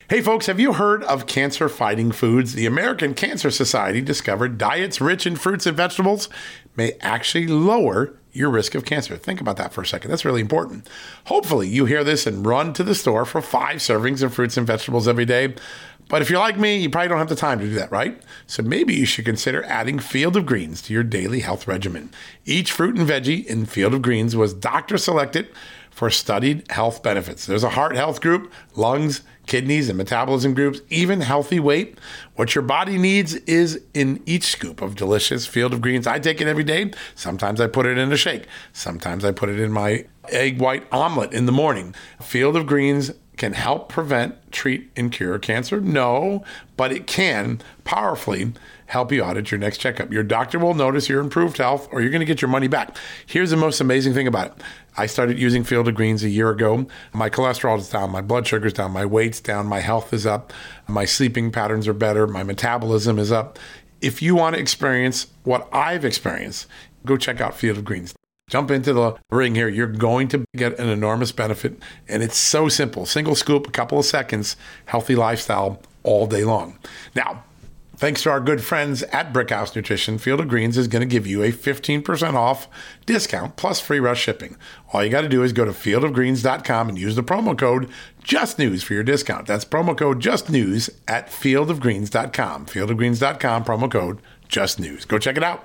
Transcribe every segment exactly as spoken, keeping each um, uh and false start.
Hey folks, have you heard of cancer-fighting foods? The American Cancer Society discovered diets rich in fruits and vegetables may actually lower your risk of cancer. Think about that for a second. That's really important. Hopefully you hear this and run to the store for five servings of fruits and vegetables every day. But if you're like me, you probably don't have the time to do that, right? So maybe you should consider adding Field of Greens to your daily health regimen. Each fruit and veggie in Field of Greens was doctor selected for studied health benefits. There's a heart health group, lungs, kidneys, and metabolism groups, even healthy weight. What your body needs is in each scoop of delicious Field of Greens. I take it every day. Sometimes I put it in a shake. Sometimes I put it in my egg white omelet in the morning. Field of Greens can help prevent, treat, and cure cancer? No, but it can powerfully help you out at your next checkup. Your doctor will notice your improved health, or you're going to get your money back. Here's the most amazing thing about it. I started using Field of Greens a year ago. My cholesterol is down, my blood sugar's down, my weight's down, my health is up, my sleeping patterns are better, my metabolism is up. If you want to experience what I've experienced, go check out Field of Greens. Jump into the ring here. You're going to get an enormous benefit, and it's so simple. Single scoop, a couple of seconds, healthy lifestyle all day long. Now, thanks to our good friends at Brickhouse Nutrition, Field of Greens is going to give you a fifteen percent off discount plus free rush shipping. All you got to do is go to field of greens dot com and use the promo code JUSTNEWS for your discount. That's promo code JUSTNEWS at field of greens dot com. field of greens dot com, promo code JUSTNEWS. Go check it out.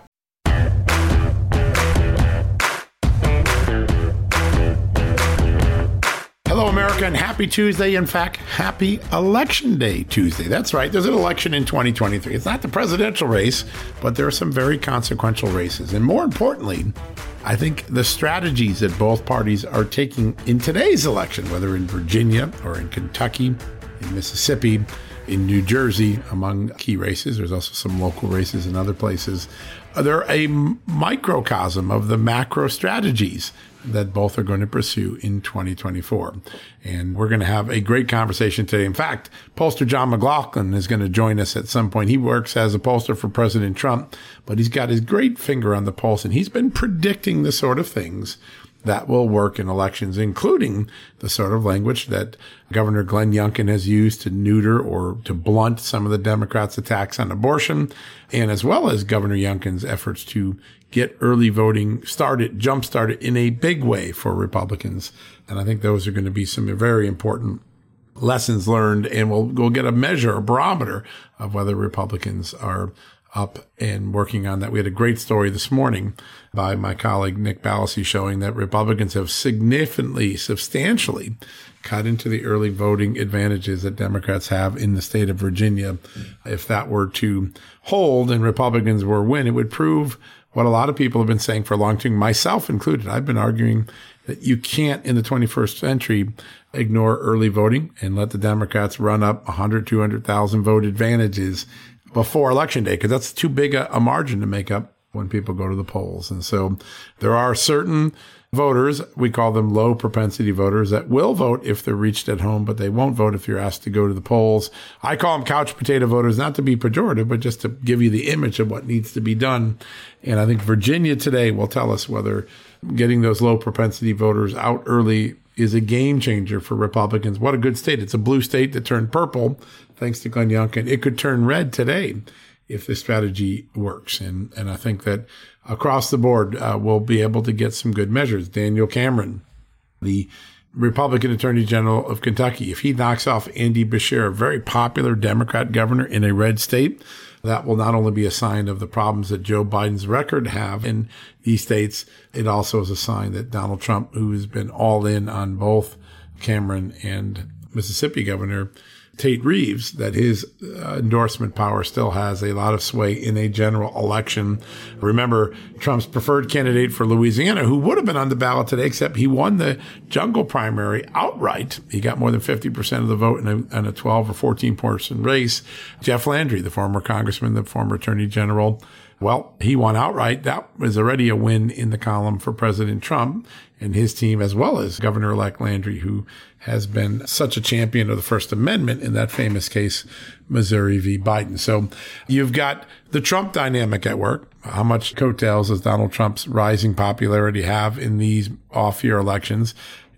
Hello, America, and happy Tuesday. In fact, happy Election Day Tuesday. That's right. There's an election in twenty twenty-three. It's not the presidential race, but there are some very consequential races. And more importantly, I think the strategies that both parties are taking in today's election, whether in Virginia or in Kentucky, in Mississippi, in New Jersey, among key races, there's also some local races in other places, they're a microcosm of the macro strategies that both are going to pursue in twenty twenty-four. And we're going to have a great conversation today. In fact, pollster John McLaughlin is going to join us at some point. He works as a pollster for President Trump, but he's got his great finger on the pulse, and he's been predicting the sort of things that will work in elections, including the sort of language that Governor Glenn Youngkin has used to neuter or to blunt some of the Democrats' attacks on abortion, and as well as Governor Youngkin's efforts to get early voting started, jump-started in a big way for Republicans. And I think those are going to be some very important lessons learned, and we'll, we'll get a measure, a barometer of whether Republicans are up and working on that. We had a great story this morning by my colleague Nick Ballasy showing that Republicans have significantly, substantially cut into the early voting advantages that Democrats have in the state of Virginia. If that were to hold and Republicans were win, it would prove what a lot of people have been saying for a long time, myself included. I've been arguing that you can't, in the twenty-first century, ignore early voting and let the Democrats run up one hundred, two hundred thousand vote advantages before Election Day, because that's too big a, a margin to make up when people go to the polls. And so there are certain voters, we call them low propensity voters, that will vote if they're reached at home, but they won't vote if you're asked to go to the polls. I call them couch potato voters, not to be pejorative, but just to give you the image of what needs to be done. And I think Virginia today will tell us whether getting those low propensity voters out early is a game changer for Republicans. What a good state. It's a blue state that turned purple thanks to Glenn Youngkin. It could turn red today if this strategy works. And, and I think that across the board, uh, we'll be able to get some good measures. Daniel Cameron, the Republican Attorney General of Kentucky, if he knocks off Andy Beshear, a very popular Democrat governor in a red state, that will not only be a sign of the problems that Joe Biden's record have in these states, it also is a sign that Donald Trump, who has been all in on both Cameron and Mississippi Governor Tate Reeves, that his uh, endorsement power still has a lot of sway in a general election. Remember, Trump's preferred candidate for Louisiana, who would have been on the ballot today, except he won the jungle primary outright. He got more than fifty percent of the vote in a, in a twelve or fourteen person race. Jeff Landry, the former congressman, the former attorney general, well, he won outright. That was already a win in the column for President Trump and his team, as well as Governor-elect Landry, who has been such a champion of the First Amendment in that famous case, Missouri v. Biden. So you've got the Trump dynamic at work. How much coattails does Donald Trump's rising popularity have in these off-year elections?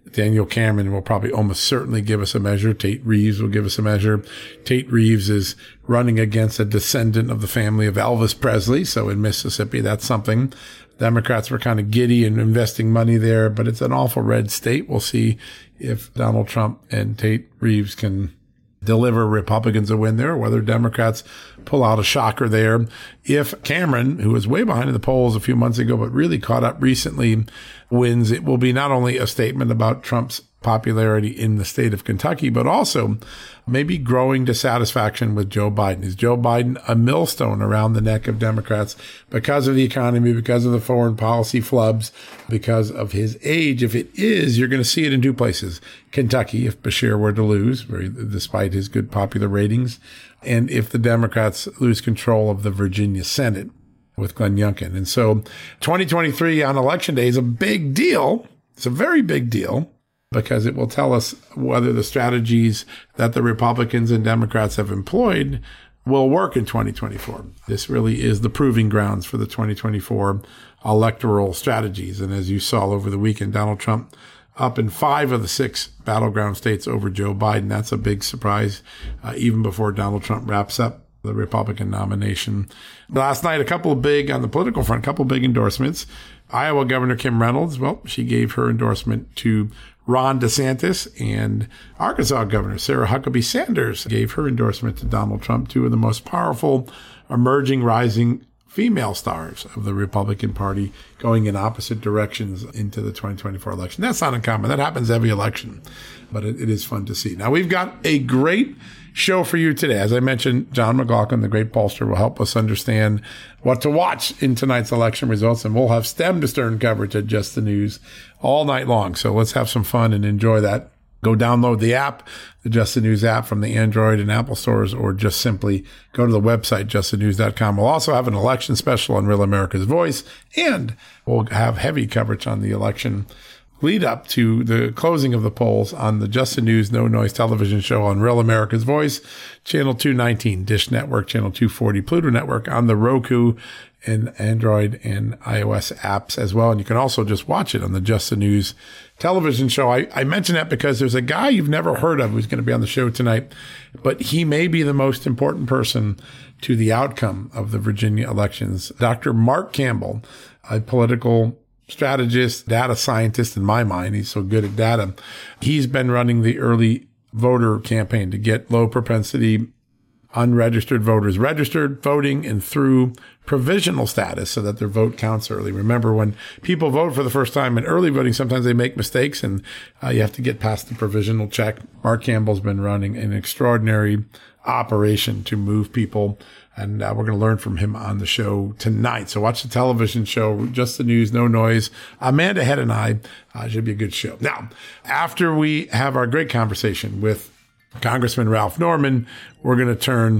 Daniel Cameron will probably almost certainly give us a measure. Tate Reeves will give us a measure. Tate Reeves is running against a descendant of the family of Elvis Presley. So in Mississippi, that's something. Democrats were kind of giddy and investing money there, but it's an awful red state. We'll see if Donald Trump and Tate Reeves can deliver Republicans a win there, or whether Democrats pull out a shocker there. If Cameron, who was way behind in the polls a few months ago, but really caught up recently, wins, it will be not only a statement about Trump's popularity in the state of Kentucky, but also maybe growing dissatisfaction with Joe Biden. Is Joe Biden a millstone around the neck of Democrats because of the economy, because of the foreign policy flubs, because of his age? If it is, you're going to see it in two places. Kentucky, if Beshear were to lose, very, despite his good popular ratings, and if the Democrats lose control of the Virginia Senate with Glenn Youngkin. And so twenty twenty-three on election day is a big deal. It's a very big deal, because it will tell us whether the strategies that the Republicans and Democrats have employed will work in twenty twenty-four. This really is the proving grounds for the twenty twenty-four electoral strategies. And as you saw over the weekend, Donald Trump up in five of the six battleground states over Joe Biden. That's a big surprise, uh, even before Donald Trump wraps up the Republican nomination. Last night, a couple of big, on the political front, a couple of big endorsements. Iowa Governor Kim Reynolds, well, she gave her endorsement to Ron DeSantis, and Arkansas Governor Sarah Huckabee Sanders gave her endorsement to Donald Trump, two of the most powerful, emerging, rising female stars of the Republican Party, going in opposite directions into the twenty twenty-four election. That's not uncommon. That happens every election, but it, it is fun to see. Now, we've got a great show for you today. As I mentioned, John McLaughlin, the great pollster, will help us understand what to watch in tonight's election results, and we'll have stem to stern coverage at Just the News all night long. So let's have some fun and enjoy that. Go download the app, the Just the News app from the Android and Apple stores, or just simply go to the website, just the news dot com. We'll also have an election special on Real America's Voice, and we'll have heavy coverage on the election lead up to the closing of the polls on the Just the News No Noise television show on Real America's Voice, channel two nineteen, Dish Network, channel two forty, Pluto Network, on the Roku and Android and iOS apps as well. And you can also just watch it on the Just the News television show. I, I mention that because there's a guy you've never heard of who's going to be on the show tonight, but he may be the most important person to the outcome of the Virginia elections. Doctor Mark Campbell, a political strategist, data scientist in my mind. He's so good at data. He's been running the early voter campaign to get low propensity unregistered voters registered, voting, and through provisional status so that their vote counts early. Remember, when people vote for the first time in early voting, sometimes they make mistakes, and uh, you have to get past the provisional check. Mark Campbell's been running an extraordinary operation to move people, and uh, we're going to learn from him on the show tonight. So watch the television show, Just the News, No Noise. Amanda Head and I, uh, should be a good show. Now, after we have our great conversation with Congressman Ralph Norman, we're going to turn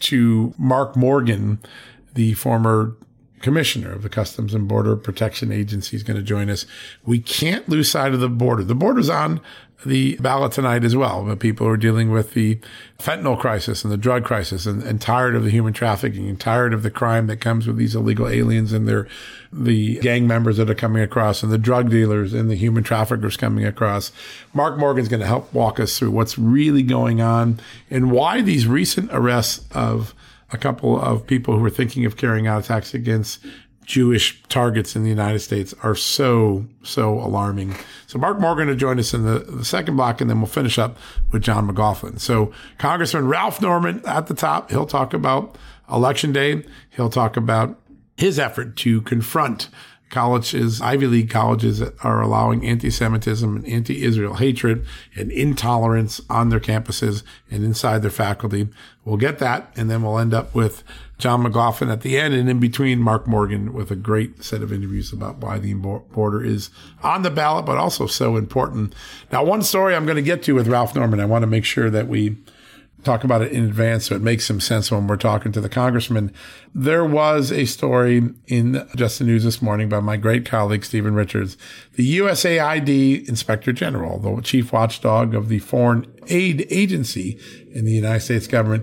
to Mark Morgan, the former commissioner of the Customs and Border Protection Agency, is going to join us. We can't lose sight of the border. The border's on the ballot tonight as well, but people are dealing with the fentanyl crisis and the drug crisis, and, and tired of the human trafficking and tired of the crime that comes with these illegal aliens and their the gang members that are coming across, and the drug dealers and the human traffickers coming across. Mark Morgan's going to help walk us through what's really going on and why these recent arrests of a couple of people who were thinking of carrying out attacks against Jewish targets in the United States are so, so alarming. So Mark Morgan will join us in the, the second block, and then we'll finish up with John McLaughlin. So Congressman Ralph Norman at the top, he'll talk about Election Day. He'll talk about his effort to confront colleges, Ivy League colleges that are allowing anti-Semitism and anti-Israel hatred and intolerance on their campuses and inside their faculty. We'll get that, and then we'll end up with John McLaughlin at the end, and in between, Mark Morgan with a great set of interviews about why the border is on the ballot, but also so important. Now, one story I'm going to get to with Ralph Norman, I want to make sure that we talk about it in advance so it makes some sense when we're talking to the congressman. There was a story in Just the News this morning by my great colleague, Stephen Richards. The U S A I D Inspector General, the chief watchdog of the Foreign Aid Agency in the United States government,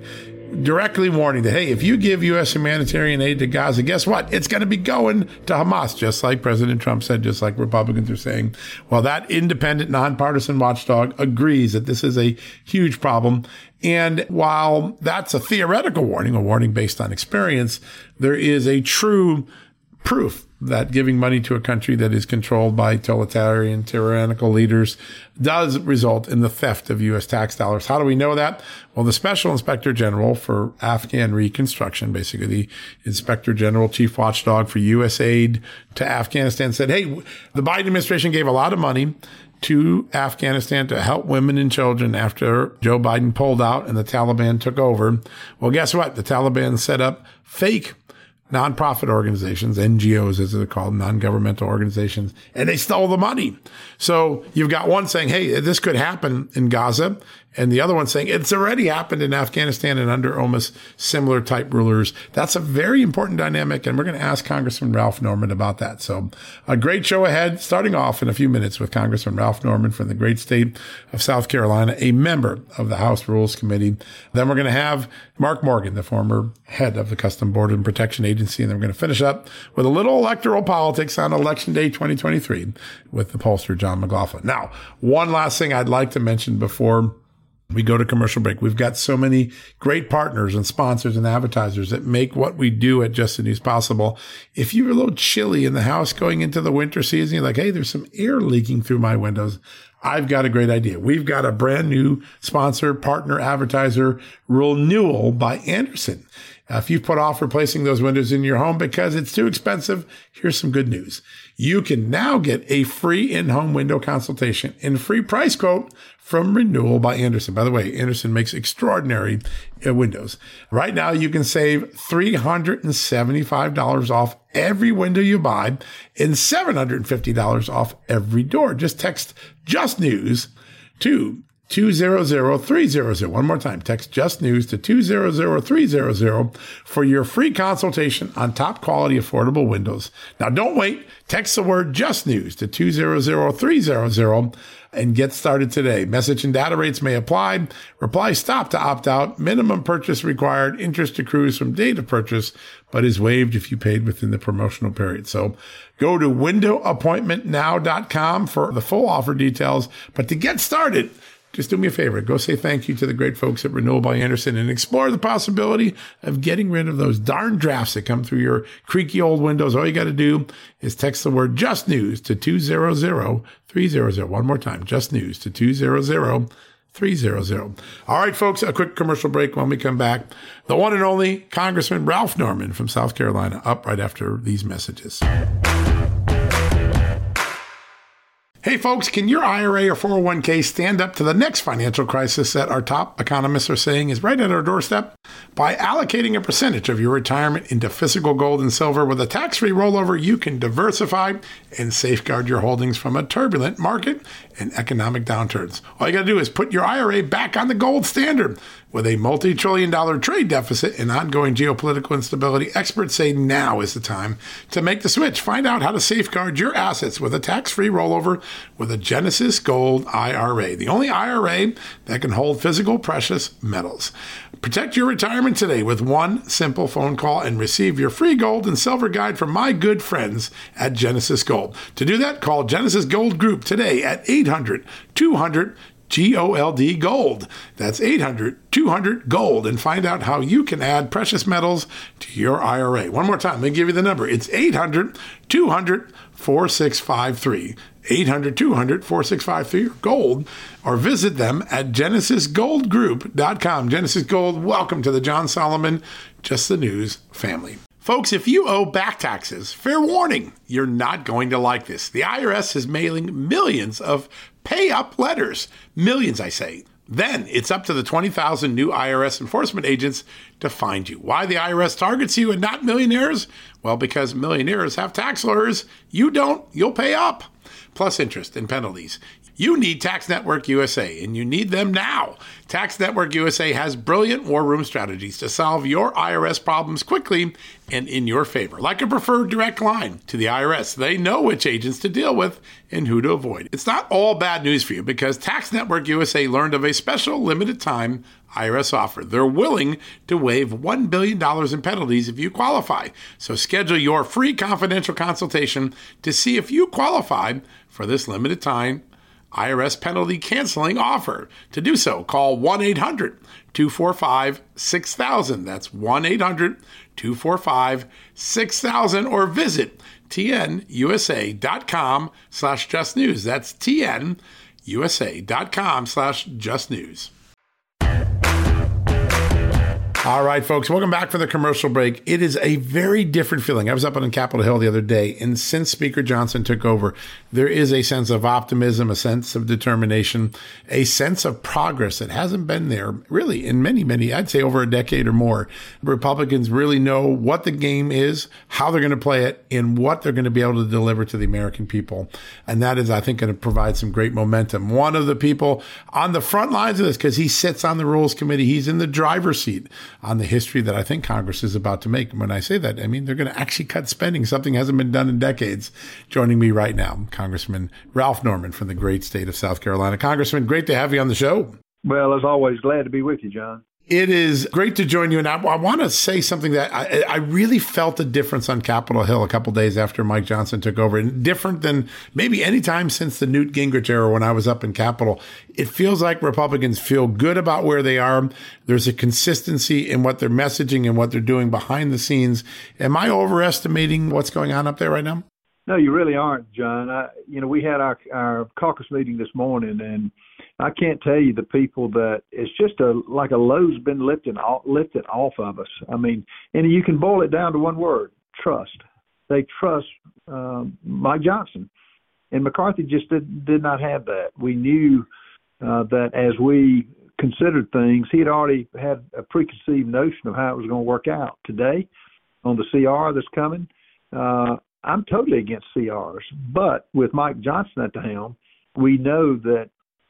directly warning that, hey, if you give U S humanitarian aid to Gaza, guess what? It's going to be going to Hamas, just like President Trump said, just like Republicans are saying. Well, that independent, nonpartisan watchdog agrees that this is a huge problem. And while that's a theoretical warning, a warning based on experience, there is a true proof that giving money to a country that is controlled by totalitarian, tyrannical leaders does result in the theft of U S tax dollars. How do we know that? Well, the Special Inspector General for Afghan Reconstruction, basically the Inspector General, Chief Watchdog for U S aid to Afghanistan, said, hey, the Biden administration gave a lot of money to Afghanistan to help women and children after Joe Biden pulled out and the Taliban took over. Well, guess what? The Taliban set up fake nonprofit organizations, N G Os as they're called, non-governmental organizations, and they stole the money. So you've got one saying, hey, this could happen in Gaza, and the other one saying it's already happened in Afghanistan and under almost similar type rulers. That's a very important dynamic, and we're going to ask Congressman Ralph Norman about that. So a great show ahead, starting off in a few minutes with Congressman Ralph Norman from the great state of South Carolina, a member of the House Rules Committee. Then we're going to have Mark Morgan, the former head of the Customs Border and Protection Agency, and then we're going to finish up with a little electoral politics on Election Day twenty twenty-three with the pollster John McLaughlin. Now, one last thing I'd like to mention before we go to commercial break. We've got so many great partners and sponsors and advertisers that make what we do at Just the News possible. If you're a little chilly in the house going into the winter season, you're like, hey, there's some air leaking through my windows, I've got a great idea. We've got a brand new sponsor, partner, advertiser, Renewal by Andersen. Uh, if you've put off replacing those windows in your home because it's too expensive, here's some good news. You can now get a free in-home window consultation and free price quote from Renewal by Andersen. By the way, Andersen makes extraordinary uh, windows. Right now, you can save three hundred seventy-five dollars off every window you buy and seven hundred fifty dollars off every door. Just text Just News to two zero zero three zero zero. One more time, text Just News to two zero zero three zero zero for your free consultation on top quality affordable windows. Now, don't wait. Text the word Just News to two zero zero three zero zero and get started today. Message and data rates may apply. Reply stop to opt out. Minimum purchase required. Interest accrues from date of purchase, but is waived if you paid within the promotional period. So go to window appointment now dot com for the full offer details. But to get started, just do me a favor. Go say thank you to the great folks at Renewal by Andersen and explore the possibility of getting rid of those darn drafts that come through your creaky old windows. All you got to do is text the word Just News to two zero zero three zero zero. One more time, Just News to two zero zero three zero zero. All right, folks, a quick commercial break. When we come back, the one and only Congressman Ralph Norman from South Carolina up right after these messages. Hey folks, can your I R A or four oh one k stand up to the next financial crisis that our top economists are saying is right at our doorstep? By allocating a percentage of your retirement into physical gold and silver with a tax-free rollover, you can diversify and safeguard your holdings from a turbulent market and economic downturns. All you got to do is put your I R A back on the gold standard. With a multi-trillion dollar trade deficit and ongoing geopolitical instability, experts say now is the time to make the switch. Find out how to safeguard your assets with a tax-free rollover with a Genesis Gold I R A, the only I R A that can hold physical precious metals. Protect your retirement today with one simple phone call and receive your free gold and silver guide from my good friends at Genesis Gold. To do that, call Genesis Gold Group today at eight hundred two hundred G O L D Gold. That's eight hundred two hundred GOLD, and find out how you can add precious metals to your I R A. One more time, let me give you the number. It's eight hundred two hundred four six five three. eight hundred two hundred four six five three gold, or visit them at genesis gold group dot com. Genesis Gold, welcome to the John Solomon Just the News family. Folks, if you owe back taxes, fair warning, you're not going to like this. The I R S is mailing millions of pay-up letters. Millions, I say. Then it's up to the twenty thousand new I R S enforcement agents to find you. Why the I R S targets you and not millionaires? Well, because millionaires have tax lawyers. You don't. You'll pay up, plus interest and penalties. You need Tax Network U S A, and you need them now. Tax Network U S A has brilliant war room strategies to solve your I R S problems quickly and in your favor. Like a preferred direct line to the I R S, they know which agents to deal with and who to avoid. It's not all bad news for you because Tax Network U S A learned of a special limited time I R S offer. They're willing to waive one billion dollars in penalties if you qualify. So schedule your free confidential consultation to see if you qualify for this limited time I R S penalty canceling offer. To do so, call one eight hundred two four five six thousand. That's one eight hundred two four five six thousand or visit tnusa.com slash just news. That's tnusa.com slash just news. All right, folks, welcome back for the commercial break. It is a very different feeling. I was up on Capitol Hill the other day, and since Speaker Johnson took over, there is a sense of optimism, a sense of determination, a sense of progress that hasn't been there really in many, many, I'd say over a decade or more. Republicans really know what the game is, how they're going to play it, and what they're going to be able to deliver to the American people. And that is, I think, going to provide some great momentum. One of the people on the front lines of this, because he sits on the Rules Committee, he's in the driver's seat on the history that I think Congress is about to make. And when I say that, I mean they're going to actually cut spending. Something hasn't been done in decades. Joining me right now, Congressman Ralph Norman from the great state of South Carolina. Congressman, great to have you on the show. Well, as always, glad to be with you, John. It is great to join you. And I, I want to say something that I, I really felt a difference on Capitol Hill a couple days after Mike Johnson took over, and different than maybe any time since the Newt Gingrich era when I was up in Capitol. It feels like Republicans feel good about where they are. There's a consistency in what they're messaging and what they're doing behind the scenes. Am I overestimating what's going on up there right now? No, you really aren't, John. I, you know, we had our, our caucus meeting this morning, and I can't tell you the people that it's just a like a load's been lifted lifted off of us. I mean, and you can boil it down to one word: trust. They trust um, Mike Johnson, and McCarthy just did did not have that. We knew uh, that as we considered things, he had already had a preconceived notion of how it was going to work out. Today, on the C R that's coming, uh, I'm totally against C Rs, but with Mike Johnson at the helm, we know that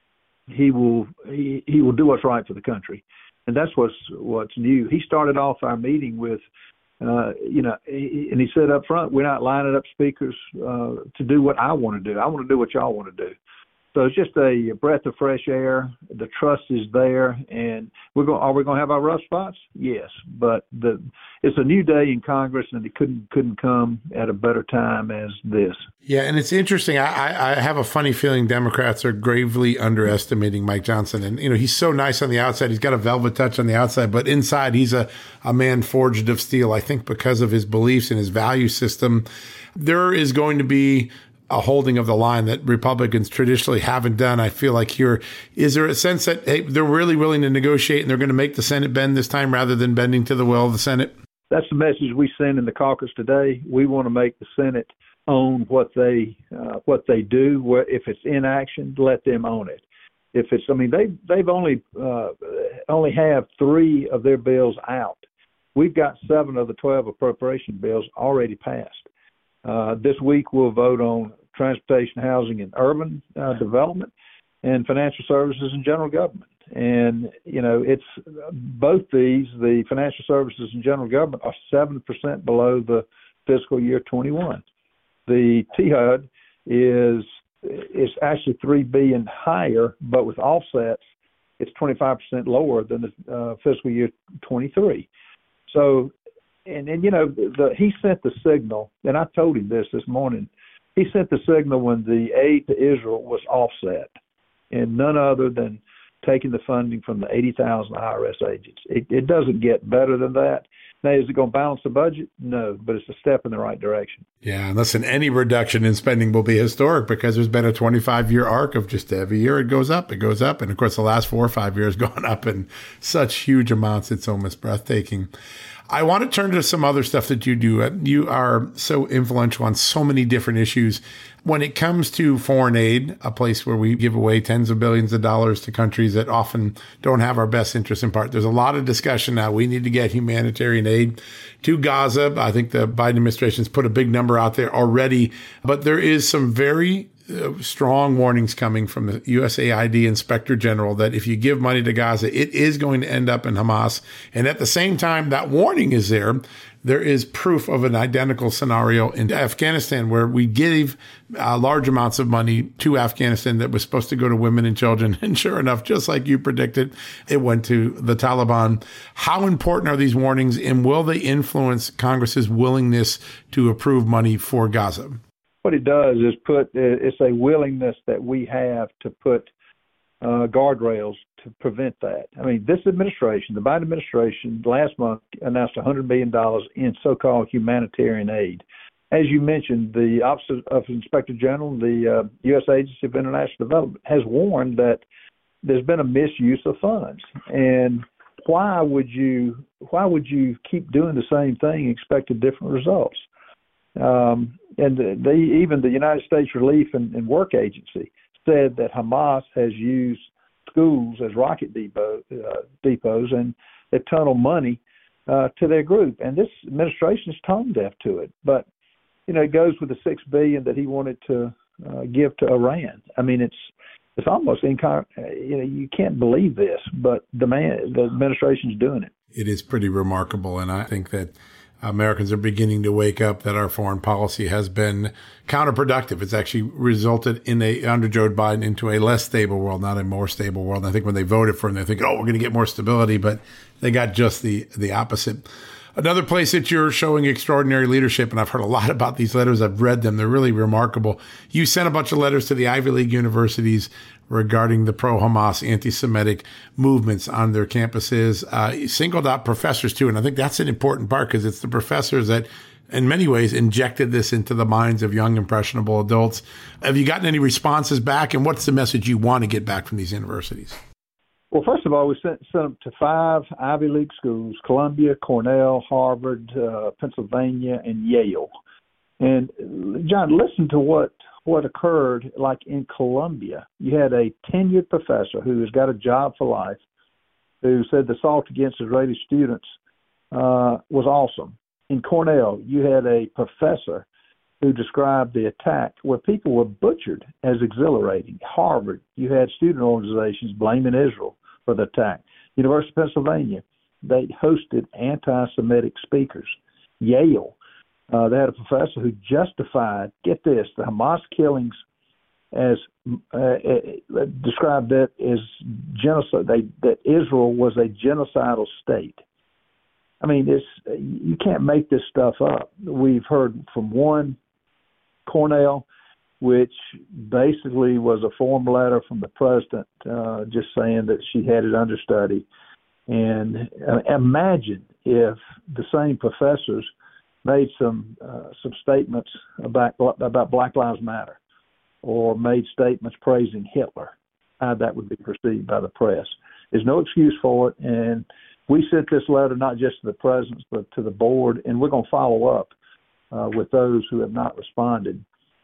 he will he, he will do what's right for the country, and that's what's what's new. He started off our meeting with, uh, you know, he, and he said up front, we're not lining up speakers uh, to do what I want to do. I want to do what y'all want to do. So it's just a breath of fresh air. The trust is there, and we're going. Are we going to have our rough spots? Yes, but the it's a new day in Congress, and it couldn't couldn't come at a better time as this. Yeah, and it's interesting. I, I have a funny feeling Democrats are gravely underestimating Mike Johnson, and you know he's so nice on the outside. He's got a velvet touch on the outside, but inside he's a a man forged of steel. I think because of his beliefs and his value system, there is going to be a holding of the line that Republicans traditionally haven't done. I feel like here, is there a sense that, hey, they're really willing to negotiate and they're going to make the Senate bend this time rather than bending to the will of the Senate? That's the message we send in the caucus today. We want to make the Senate own what they uh, what they do. If it's inaction, let them own it. If it's, I mean, they they've only uh, only have three of their bills out. We've got seven of the twelve appropriation bills already passed. Uh, this week we'll vote on transportation, housing, and urban uh, development, and financial services and general government. And, you know, it's both these, the financial services and general government, are seven percent below the fiscal year twenty-one. The T H U D is is actually three billion dollars higher, but with offsets, it's twenty-five percent lower than the uh, fiscal year twenty-three. So, And, and you know, the, he sent the signal, and I told him this this morning. He sent the signal when the aid to Israel was offset, and none other than taking the funding from the eighty thousand I R S agents. It, it doesn't get better than that. Now, is it going to balance the budget? No, but it's a step in the right direction. Yeah, and listen, any reduction in spending will be historic because there's been a twenty-five year arc of just every year it goes up, it goes up. And, of course, the last four or five years gone up in such huge amounts, it's almost breathtaking. I want to turn to some other stuff that you do. You are so influential on so many different issues. When it comes to foreign aid, a place where we give away tens of billions of dollars to countries that often don't have our best interests in part, there's a lot of discussion now. We need to get humanitarian aid to Gaza. I think the Biden administration has put a big number out there already, but there is some very uh, strong warnings coming from the U S A I D Inspector General that if you give money to Gaza, it is going to end up in Hamas. And at the same time, that warning is there. There is proof of an identical scenario in Afghanistan where we gave uh, large amounts of money to Afghanistan that was supposed to go to women and children. And sure enough, just like you predicted, it went to the Taliban. How important are these warnings, and will they influence Congress's willingness to approve money for Gaza? What it does is put, it's a willingness that we have to put uh, guardrails to prevent that. I mean, this administration, the Biden administration, last month announced one hundred million dollars in so-called humanitarian aid. As you mentioned, the Office of Inspector General, the uh, U S Agency of International Development, has warned that there's been a misuse of funds. And why would you why would you keep doing the same thing and expect different results? Um, and they, even the United States Relief and, and Work Agency said that Hamas has used schools as rocket depot, uh, depots, and they tunnel money uh, to their group. And this administration is tone deaf to it. But, you know, it goes with the six billion dollars that he wanted to uh, give to Iran. I mean, it's it's almost incon- you know, you can't believe this, but the man, the administration's doing it. It is pretty remarkable, and I think that Americans are beginning to wake up that our foreign policy has been counterproductive. It's actually resulted in a, under Joe Biden, into a less stable world, not a more stable world. And I think when they voted for him, they think, oh, we're going to get more stability, but they got just the, the opposite. Another place that you're showing extraordinary leadership, and I've heard a lot about these letters. I've read them. They're really remarkable. You sent a bunch of letters to the Ivy League universities regarding the pro-Hamas anti-Semitic movements on their campuses. Uh, you singled out professors, too, and I think that's an important part because it's the professors that, in many ways, injected this into the minds of young, impressionable adults. Have you gotten any responses back, and what's the message you want to get back from these universities? Well, first of all, we sent, sent them to five Ivy League schools: Columbia, Cornell, Harvard, uh, Pennsylvania, and Yale. And, John, listen to what, what occurred, like in Columbia. You had a tenured professor who has got a job for life who said the assault against Israeli students uh, was awesome. In Cornell, you had a professor who described the attack where people were butchered as exhilarating. Harvard, you had student organizations blaming Israel for the attack. University of Pennsylvania, they hosted anti-Semitic speakers. Yale, uh, they had a professor who justified, get this, the Hamas killings as uh, uh, described that as genocide, they, that Israel was a genocidal state. I mean, it's, you can't make this stuff up. We've heard from one, Cornell, which basically was a form letter from the president uh, just saying that she had it under study. And uh, imagine if the same professors made some uh, some statements about about Black Lives Matter or made statements praising Hitler, how that would be perceived by the press. There's no excuse for it, and we sent this letter not just to the president but to the board, and we're going to follow up uh, with those who have not responded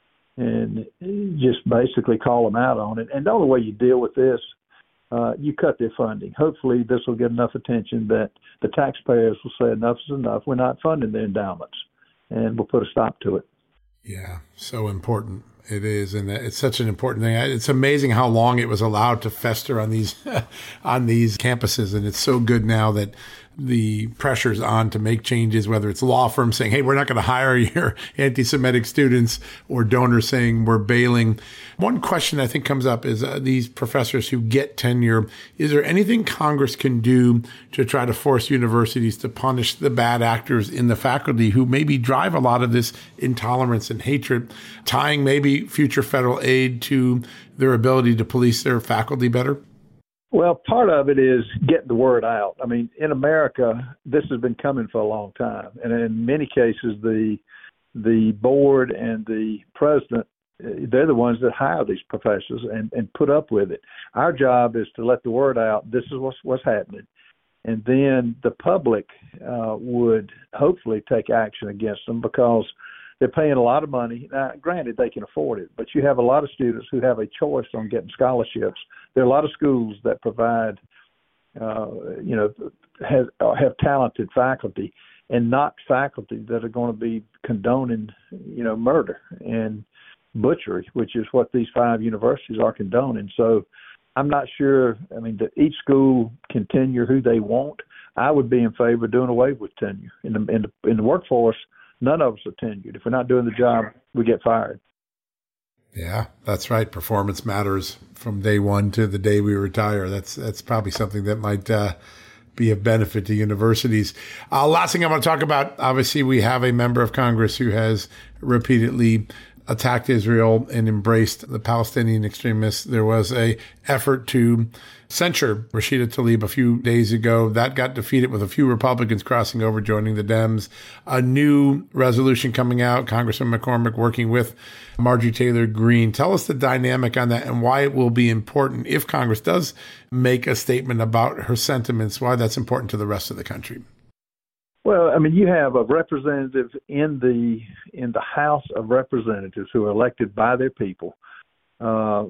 and just basically call them out on it. And the only way you deal with this, uh, you cut their funding. Hopefully this will get enough attention that the taxpayers will say enough is enough. We're not funding the endowments, and we'll put a stop to it. Yeah, so important. It is, and it's such an important thing. It's amazing how long it was allowed to fester on these on these campuses, and it's so good now that the pressure's on to make changes, whether it's law firms saying, hey, we're not going to hire your anti-Semitic students, or donors saying we're bailing. One question I think comes up is uh, these professors who get tenure, is there anything Congress can do to try to force universities to punish the bad actors in the faculty who maybe drive a lot of this intolerance and hatred, tying maybe future federal aid to their ability to police their faculty better? Well, part of it is getting the word out. I mean, in America, this has been coming for a long time. And in many cases, the the board and the president, they're the ones that hire these professors and, and put up with it. Our job is to let the word out. This is what's, what's happening. And then the public uh, would hopefully take action against them because they're paying a lot of money. Now, granted, they can afford it, but you have a lot of students who have a choice on getting scholarships. There are a lot of schools that provide, uh, you know, have, have talented faculty and not faculty that are going to be condoning, you know, murder. And butchery, which is what these five universities are condoning. So I'm not sure. I mean, the, each school can tenure who they want. I would be in favor of doing away with tenure. In the, in the, in the workforce, none of us are tenured. If we're not doing the job, we get fired. Yeah, that's right. Performance matters from day one to the day we retire. That's that's probably something that might uh, be of benefit to universities. Uh, last thing I want to talk about, obviously, we have a member of Congress who has repeatedly attacked Israel and embraced the Palestinian extremists. There was a effort to censure Rashida Tlaib a few days ago. That got defeated with a few Republicans crossing over, joining the Dems. A new resolution coming out, Congressman McCormick working with Marjorie Taylor Greene. Tell us the dynamic on that and why it will be important if Congress does make a statement about her sentiments, why that's important to the rest of the country. Well, I mean, you have a representative in the in the House of Representatives who are elected by their people, uh,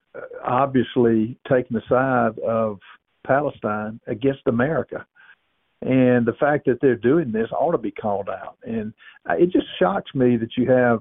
obviously taking the side of Palestine against America. And the fact that they're doing this ought to be called out. And it just shocks me that you have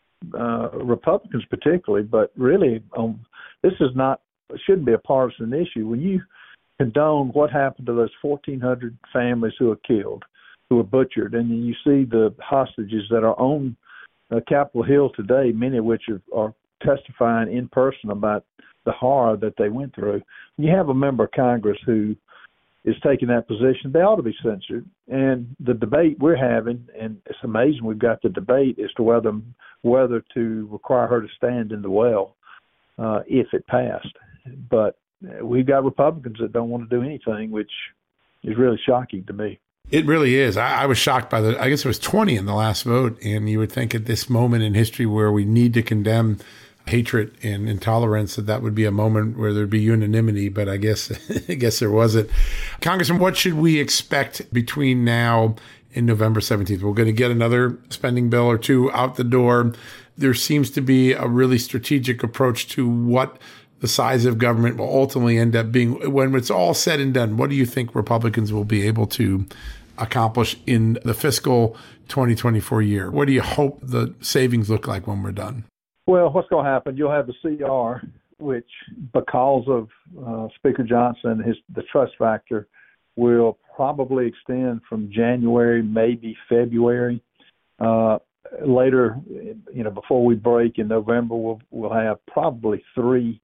uh, Republicans particularly, but really um, this is not shouldn't be a partisan issue. When you condone what happened to those fourteen hundred families who were killed, who were butchered, and then you see the hostages that are on uh, Capitol Hill today, many of which are, are testifying in person about the horror that they went through. When you have a member of Congress who is taking that position, they ought to be censored. And the debate we're having, and it's amazing we've got the debate as to whether whether to require her to stand in the well uh, if it passed. But we've got Republicans that don't want to do anything, which is really shocking to me. It really is. I, I was shocked by the, I guess it was twenty in the last vote. And you would think at this moment in history where we need to condemn hatred and intolerance, that that would be a moment where there'd be unanimity. But I guess, I guess there wasn't. Congressman, what should we expect between now and November seventeenth? We're going to get another spending bill or two out the door. There seems to be a really strategic approach to what the size of government will ultimately end up being. When it's all said and done, what do you think Republicans will be able to accomplish in the fiscal twenty twenty-four year? What do you hope the savings look like when we're done? Well, what's going to happen? You'll have the C R, which because of uh, Speaker Johnson, his the trust factor will probably extend from January, maybe February. Uh, later, you know, before we break in November, we'll we'll have probably three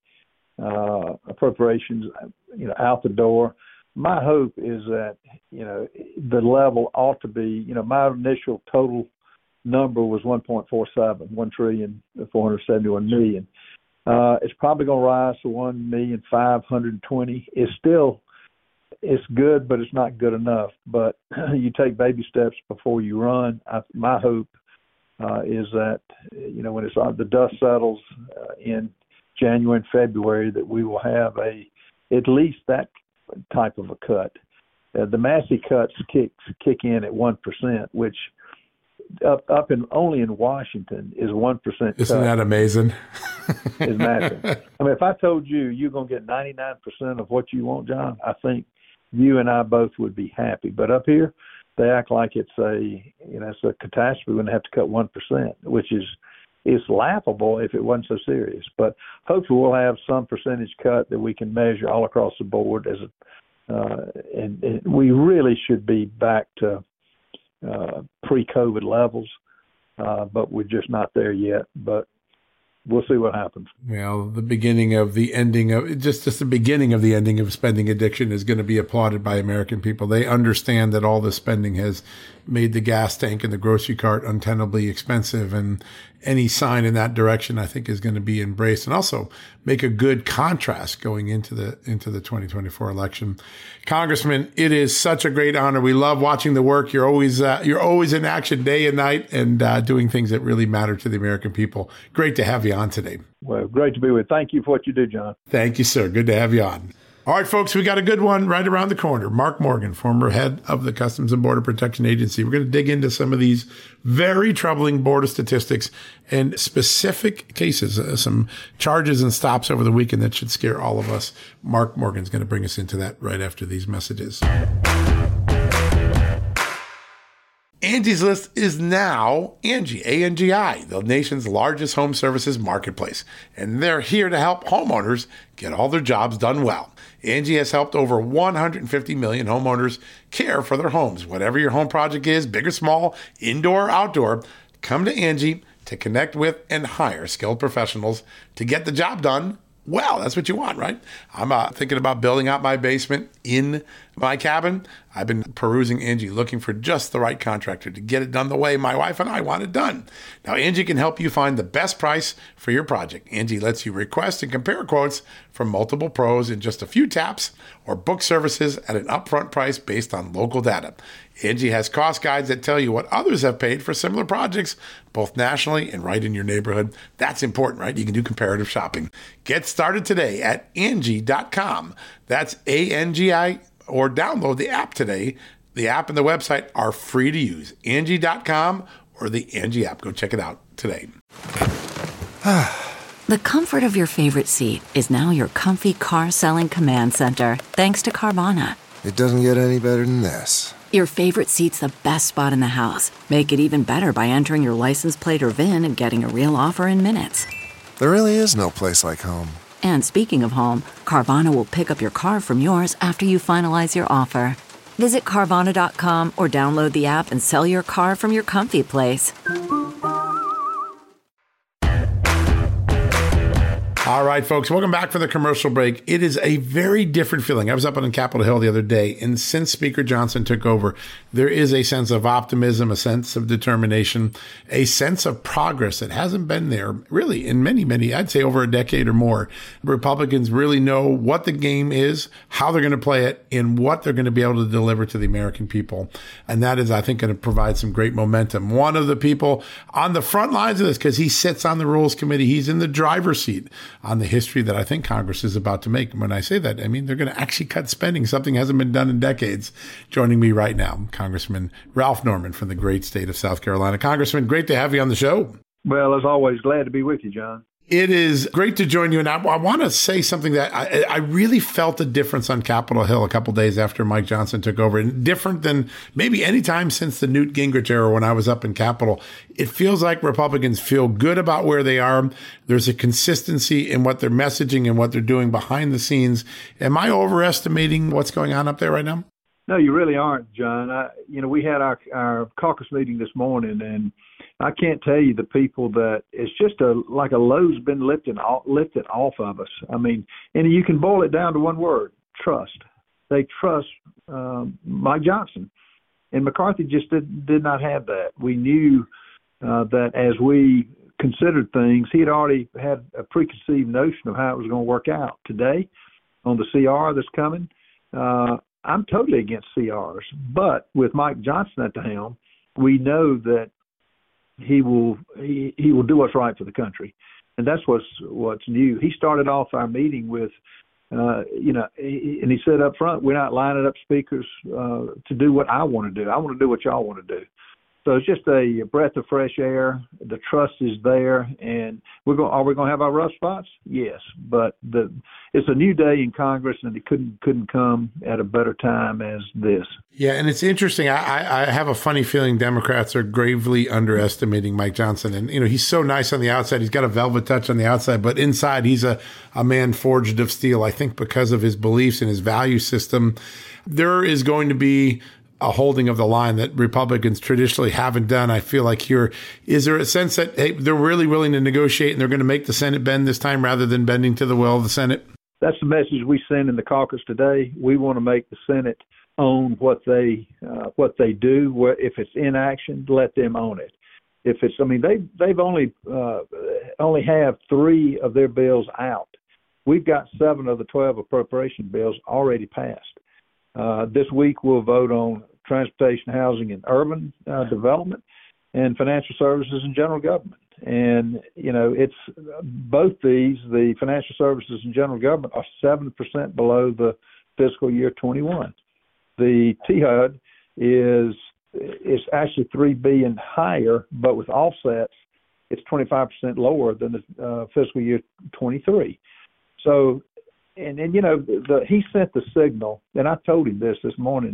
uh, appropriations, you know, out the door. My hope is that, you know, the level ought to be, you know, my initial total number was one point four seven, one trillion four hundred seventy-one million. Uh, it's probably going to rise to one million five hundred twenty. It's still, it's good, but it's not good enough. But you take baby steps before you run. I, my hope uh, is that, you know, when it's on, the dust settles uh, in January and February, that we will have a at least that type of a cut. Uh, the Massey cuts kick kick in at one percent, which up up in only in Washington is one percent. Isn't cut. that amazing? Is massive. I mean, if I told you you're going to get ninety-nine percent of what you want, John, I think you and I both would be happy. But up here, they act like it's a you know it's a catastrophe when they have to cut one percent, which is is laughable if it wasn't so serious. But hopefully we'll have some percentage cut that we can measure all across the board as a, uh, and, and we really should be back to uh, pre-COVID levels, uh, but we're just not there yet. But we'll see what happens. Well, the beginning of the ending of just, just the beginning of the ending of spending addiction is going to be applauded by American people. They understand that all the spending has made the gas tank and the grocery cart untenably expensive, and any sign in that direction, I think, is going to be embraced, and also make a good contrast going into the into the twenty twenty-four election. Congressman, it is such a great honor. We love watching the work. You're always uh, you're always in action day and night, and uh, doing things that really matter to the American people. Great to have you on today. Well, great to be with you. Thank you for what you do, John. Thank you, sir. Good to have you on. All right, folks, we got a good one right around the corner. Mark Morgan, former head of the Customs and Border Protection Agency. We're going to dig into some of these very troubling border statistics and specific cases, uh, some charges and stops over the weekend that should scare all of us. Mark Morgan's going to bring us into that right after these messages. Angie's List is now Angie, A N G I, the nation's largest home services marketplace. And they're here to help homeowners get all their jobs done well. Angie has helped over one hundred fifty million homeowners care for their homes. Whatever your home project is, big or small, indoor or outdoor, come to Angie to connect with and hire skilled professionals to get the job done well. That's what you want, right? I'm uh, thinking about building out my basement in my cabin. I've been perusing Angie, looking for just the right contractor to get it done the way my wife and I want it done. Now, Angie can help you find the best price for your project. Angie lets you request and compare quotes from multiple pros in just a few taps, or book services at an upfront price based on local data. Angie has cost guides that tell you what others have paid for similar projects, both nationally and right in your neighborhood. That's important, right? You can do comparative shopping. Get started today at Angie dot com. That's A N G I, or download the app today. The app and the website are free to use. Angie dot com or the Angie app. Go check it out today. The comfort of your favorite seat is now your comfy car selling command center, thanks to Carvana. It doesn't get any better than this. Your favorite seat's the best spot in the house. Make it even better by entering your license plate or V I N and getting a real offer in minutes. There really is no place like home. And speaking of home, Carvana will pick up your car from yours after you finalize your offer. Visit Carvana dot com or download the app and sell your car from your comfy place. All right, folks, welcome back from the commercial break. It is a very different feeling. I was up on Capitol Hill the other day, and since Speaker Johnson took over, there is a sense of optimism, a sense of determination, a sense of progress that hasn't been there really in many, many, I'd say over a decade or more. Republicans really know what the game is, how they're going to play it, and what they're going to be able to deliver to the American people. And that is, I think, going to provide some great momentum. One of the people on the front lines of this, because he sits on the Rules Committee, he's in the driver's seat on the history that I think Congress is about to make. And when I say that, I mean they're going to actually cut spending. Something hasn't been done in decades. Joining me right now, Congressman Ralph Norman from the great state of South Carolina. Congressman, great to have you on the show. Well, as always, glad to be with you, John. It is great to join you. And I, I want to say something that I, I really felt a difference on Capitol Hill a couple days after Mike Johnson took over. And different than maybe any time since the Newt Gingrich era when I was up in Capitol. It feels like Republicans feel good about where they are. There's a consistency in what they're messaging and what they're doing behind the scenes. Am I overestimating what's going on up there right now? No, you really aren't, John. I, you know, we had our, our caucus meeting this morning, and I can't tell you the people that it's just a like a load's been lifted lifted off of us. I mean, and you can boil it down to one word: trust. They trust um, Mike Johnson, and McCarthy just did did not have that. We knew uh, that as we considered things, he had already had a preconceived notion of how it was going to work out. Today, on the C R that's coming, uh, I'm totally against C Rs, but with Mike Johnson at the helm, we know that he will he, he will do what's right for the country, and that's what's what's new. He started off our meeting with, uh, you know, he, and he said up front, we're not lining up speakers uh, to do what I want to do. I want to do what y'all want to do. So it's just a breath of fresh air. The trust is there, and we're going. Are we going to have our rough spots? Yes, but the it's a new day in Congress, and it couldn't couldn't come at a better time as this. Yeah, and it's interesting. I, I have a funny feeling Democrats are gravely underestimating Mike Johnson, and you know he's so nice on the outside. He's got a velvet touch on the outside, but inside he's a a man forged of steel. I think because of his beliefs and his value system, there is going to be a holding of the line that Republicans traditionally haven't done. I feel like here, is there a sense that hey, they're really willing to negotiate and they're going to make the Senate bend this time rather than bending to the will of the Senate? That's the message we send in the caucus today. We want to make the Senate own what they uh, what they do. Where if it's inaction, let them own it. If it's, I mean, they they've only uh, only have three of their bills out. We've got seven of the twelve appropriation bills already passed. Uh, this week we'll vote on transportation, housing, and urban uh, development, and financial services and general government. And, you know, it's both these, the financial services and general government, are seven percent below the fiscal year twenty-one. The T H U D is is actually three billion dollars higher, but with offsets, it's twenty-five percent lower than the uh, fiscal year twenty-three. So, and, and you know, the, he sent the signal, and I told him this this morning,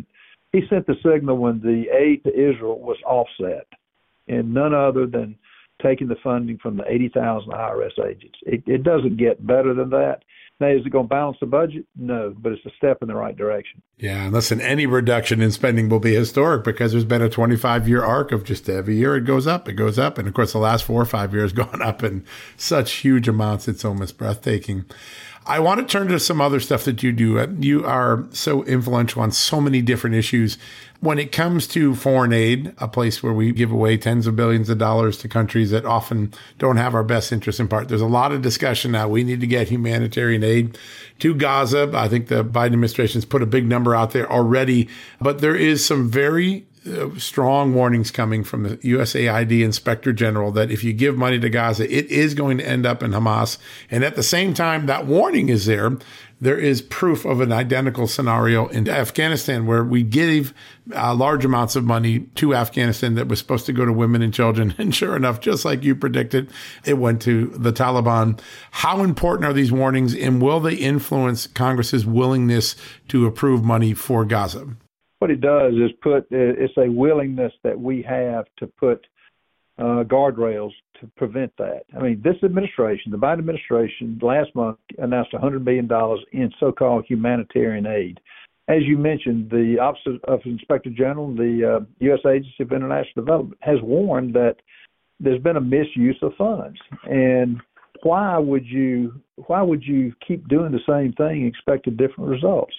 he sent the signal when the aid to Israel was offset, and none other than taking the funding from the eighty thousand I R S agents. It, it doesn't get better than that. Now, is it going to balance the budget? No, but it's a step in the right direction. Yeah, and listen, any reduction in spending will be historic because there's been a twenty-five year arc of just every year it goes up, it goes up. And of course, the last four or five years gone up in such huge amounts, it's almost breathtaking. I want to turn to some other stuff that you do. You are so influential on so many different issues. When it comes to foreign aid, a place where we give away tens of billions of dollars to countries that often don't have our best interests in part, there's a lot of discussion now. We need to get humanitarian aid to Gaza. I think the Biden administration's put a big number out there already, but there is some very uh, strong warnings coming from the U S A I D Inspector General that if you give money to Gaza, it is going to end up in Hamas. And at the same time, that warning is there. There is proof of an identical scenario in Afghanistan where we gave uh, large amounts of money to Afghanistan that was supposed to go to women and children. And sure enough, just like you predicted, it went to the Taliban. How important are these warnings, and will they influence Congress's willingness to approve money for Gaza? What it does is put, it's a willingness that we have to put uh, guardrails to prevent that. I mean, this administration, the Biden administration, last month announced one hundred billion dollars in so-called humanitarian aid. As you mentioned, the Office of Inspector General, the uh, U S Agency of International Development, has warned that there's been a misuse of funds. And why would you why would you keep doing the same thing and expect different results?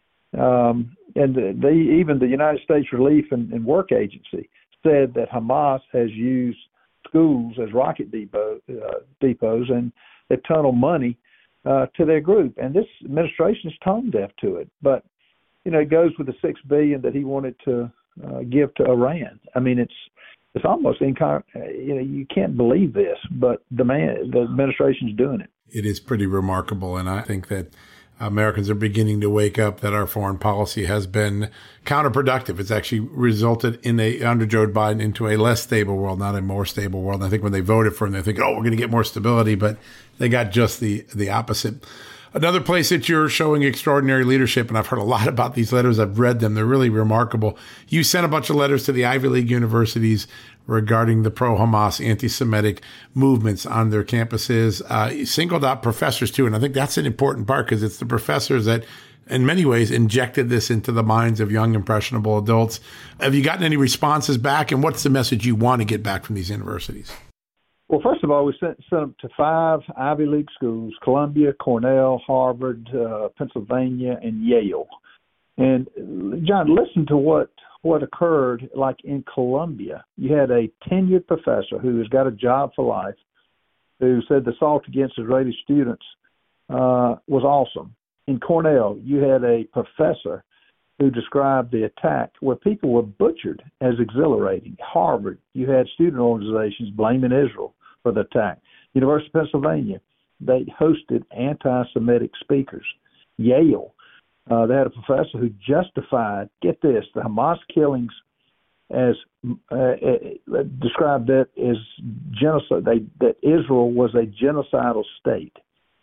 Um, and they, even the United States Relief and, and Work Agency said that Hamas has used schools as rocket depot, uh, depots, and they tunnel money uh, to their group. And this administration is tone deaf to it. But, you know, it goes with the six billion dollars that he wanted to uh, give to Iran. I mean, it's it's almost incon- you know, you can't believe this, but the man, the administration's doing it. It is pretty remarkable, and I think that Americans are beginning to wake up that our foreign policy has been counterproductive. It's actually resulted in a, under Joe Biden, into a less stable world, not a more stable world. And I think when they voted for him, they're thinking, oh, we're going to get more stability, but they got just the, the opposite. Another place that you're showing extraordinary leadership, and I've heard a lot about these letters. I've read them. They're really remarkable. You sent a bunch of letters to the Ivy League universities regarding the pro-Hamas anti-Semitic movements on their campuses. Uh, you singled out professors, too, and I think that's an important part because it's the professors that, in many ways, injected this into the minds of young, impressionable adults. Have you gotten any responses back, and what's the message you want to get back from these universities? Well, first of all, we sent, sent them to five Ivy League schools: Columbia, Cornell, Harvard, uh, Pennsylvania, and Yale. And, John, listen to what, what occurred, like in Columbia. You had a tenured professor who has got a job for life who said the assault against Israeli students uh, was awesome. In Cornell, you had a professor who described the attack where people were butchered as exhilarating. Harvard, you had student organizations blaming Israel for the attack. University of Pennsylvania, they hosted anti-Semitic speakers. Yale, uh, they had a professor who justified, get this, the Hamas killings as uh, uh, described that as genocide, they, that Israel was a genocidal state.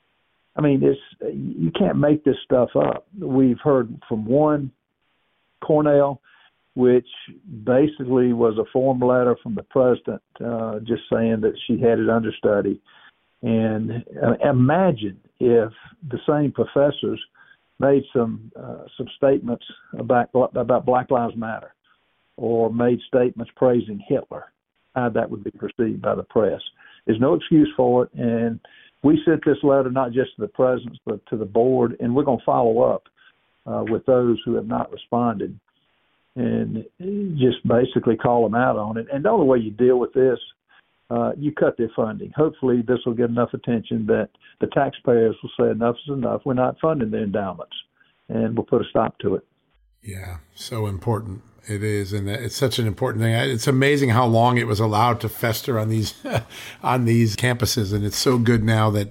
I mean, it's, you can't make this stuff up. We've heard from one, Cornell, which basically was a form letter from the president uh, just saying that she had it understudy. And uh, imagine if the same professors made some uh, some statements about about Black Lives Matter or made statements praising Hitler, how that would be perceived by the press. There's no excuse for it, and we sent this letter not just to the president but to the board, and we're going to follow up uh, with those who have not responded and just basically call them out on it. And the only way you deal with this, uh, you cut their funding. Hopefully this will get enough attention that the taxpayers will say enough is enough. We're not funding the endowments, and we'll put a stop to it. Yeah, so important. It is, and it's such an important thing. It's amazing how long it was allowed to fester on these on these campuses, and it's so good now that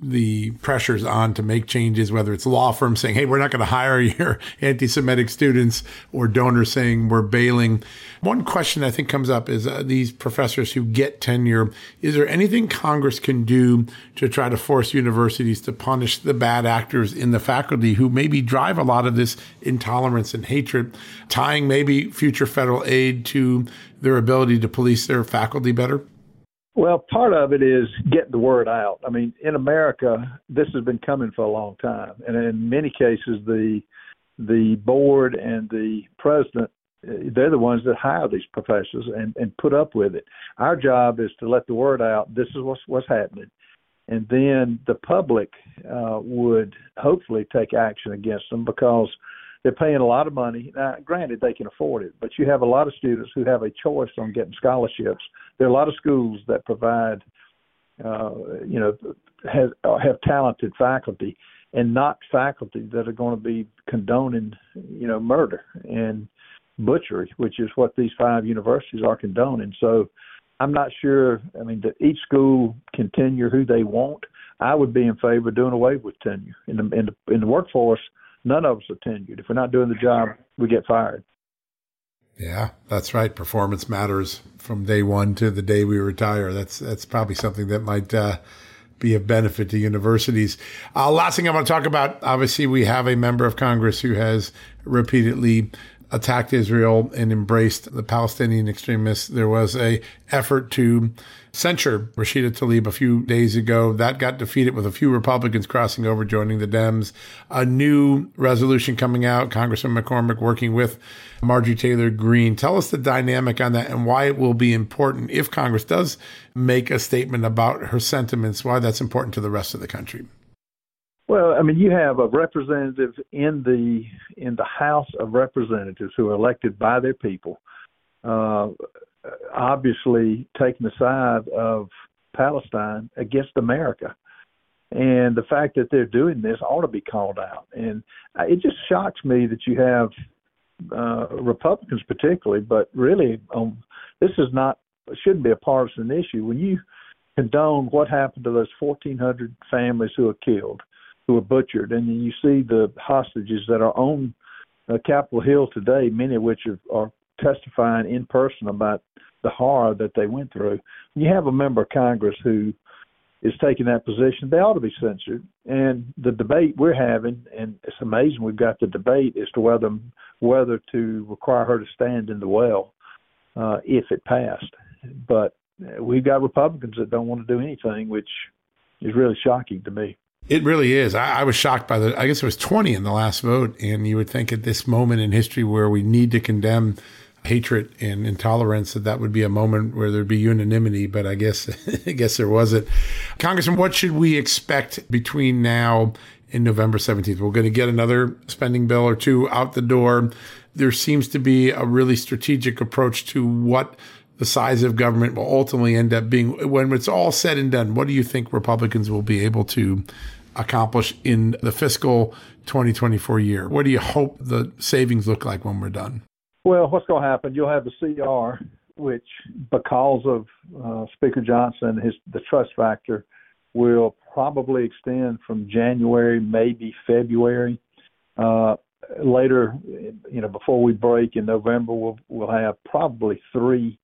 the pressures on to make changes, whether it's law firms saying, hey, we're not going to hire your anti-Semitic students, or donors saying we're bailing. One question I think comes up is uh, these professors who get tenure, is there anything Congress can do to try to force universities to punish the bad actors in the faculty who maybe drive a lot of this intolerance and hatred, tying maybe future federal aid to their ability to police their faculty better? Well, part of it is getting the word out. I mean, in America, this has been coming for a long time. And in many cases, the the board and the president, they're the ones that hire these professors and, and put up with it. Our job is to let the word out, this is what's, what's happening. And then the public uh, would hopefully take action against them, because they're paying a lot of money. Now, granted, they can afford it, but you have a lot of students who have a choice on getting scholarships. There are a lot of schools that provide, uh, you know, have, have talented faculty, and not faculty that are going to be condoning, you know, murder and butchery, which is what these five universities are condoning. So I'm not sure. I mean, that each school can tenure who they want. I would be in favor of doing away with tenure in the in the, in the workforce. None of us are tenured. If we're not doing the job, we get fired. Yeah, that's right. Performance matters from day one to the day we retire. That's that's probably something that might uh, be of benefit to universities. Uh, last thing I want to talk about, obviously, we have a member of Congress who has repeatedly attacked Israel and embraced the Palestinian extremists. There was a effort to censure Rashida Tlaib a few days ago. That got defeated with a few Republicans crossing over, joining the Dems. A new resolution coming out, Congressman McCormick working with Marjorie Taylor Greene. Tell us the dynamic on that and why it will be important, if Congress does make a statement about her sentiments, why that's important to the rest of the country. Well, I mean, you have a representative in the in the House of Representatives who are elected by their people, uh, obviously taking the side of Palestine against America. And the fact that they're doing this ought to be called out. And it just shocks me that you have uh, Republicans particularly, but really um, this is not shouldn't be a partisan issue. When you condone what happened to those fourteen hundred families who were killed, who were butchered, and you see the hostages that are on uh, Capitol Hill today, many of which are, are testifying in person about the horror that they went through. When you have a member of Congress who is taking that position, they ought to be censored. And the debate we're having, and it's amazing we've got the debate as to whether whether to require her to stand in the well uh, if it passed. But we've got Republicans that don't want to do anything, which is really shocking to me. It really is. I, I was shocked by the, I guess it was twenty in the last vote. And you would think at this moment in history where we need to condemn hatred and intolerance, that that would be a moment where there'd be unanimity. But I guess, I guess there wasn't. Congressman, what should we expect between now and November seventeenth? We're going to get another spending bill or two out the door. There seems to be a really strategic approach to what the size of government will ultimately end up being. When it's all said and done, what do you think Republicans will be able to accomplish in the fiscal twenty twenty-four year? What do you hope the savings look like when we're done? Well, what's going to happen, you'll have the C R, which because of uh, Speaker Johnson, his the trust factor, will probably extend from January, maybe February. Uh, later, you know, before we break in November, we'll, we'll have probably three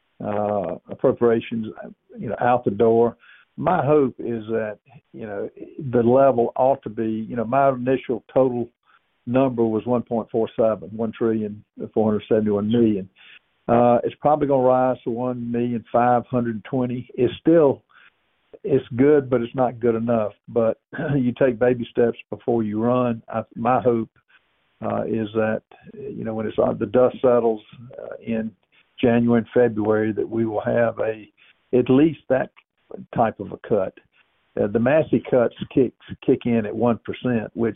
Uh, appropriations, you know, out the door. My hope is that, you know, the level ought to be, you know, my initial total number was one point four seven, one trillion four hundred seventy-one million. Uh, it's probably going to rise to one million five hundred twenty. It's still, it's good, but it's not good enough. But you take baby steps before you run. I, my hope uh, is that, you know, when it's on, the dust settles uh, in January and February, that we will have a at least that type of a cut. Uh, the Massey cuts kick kick in at one percent, which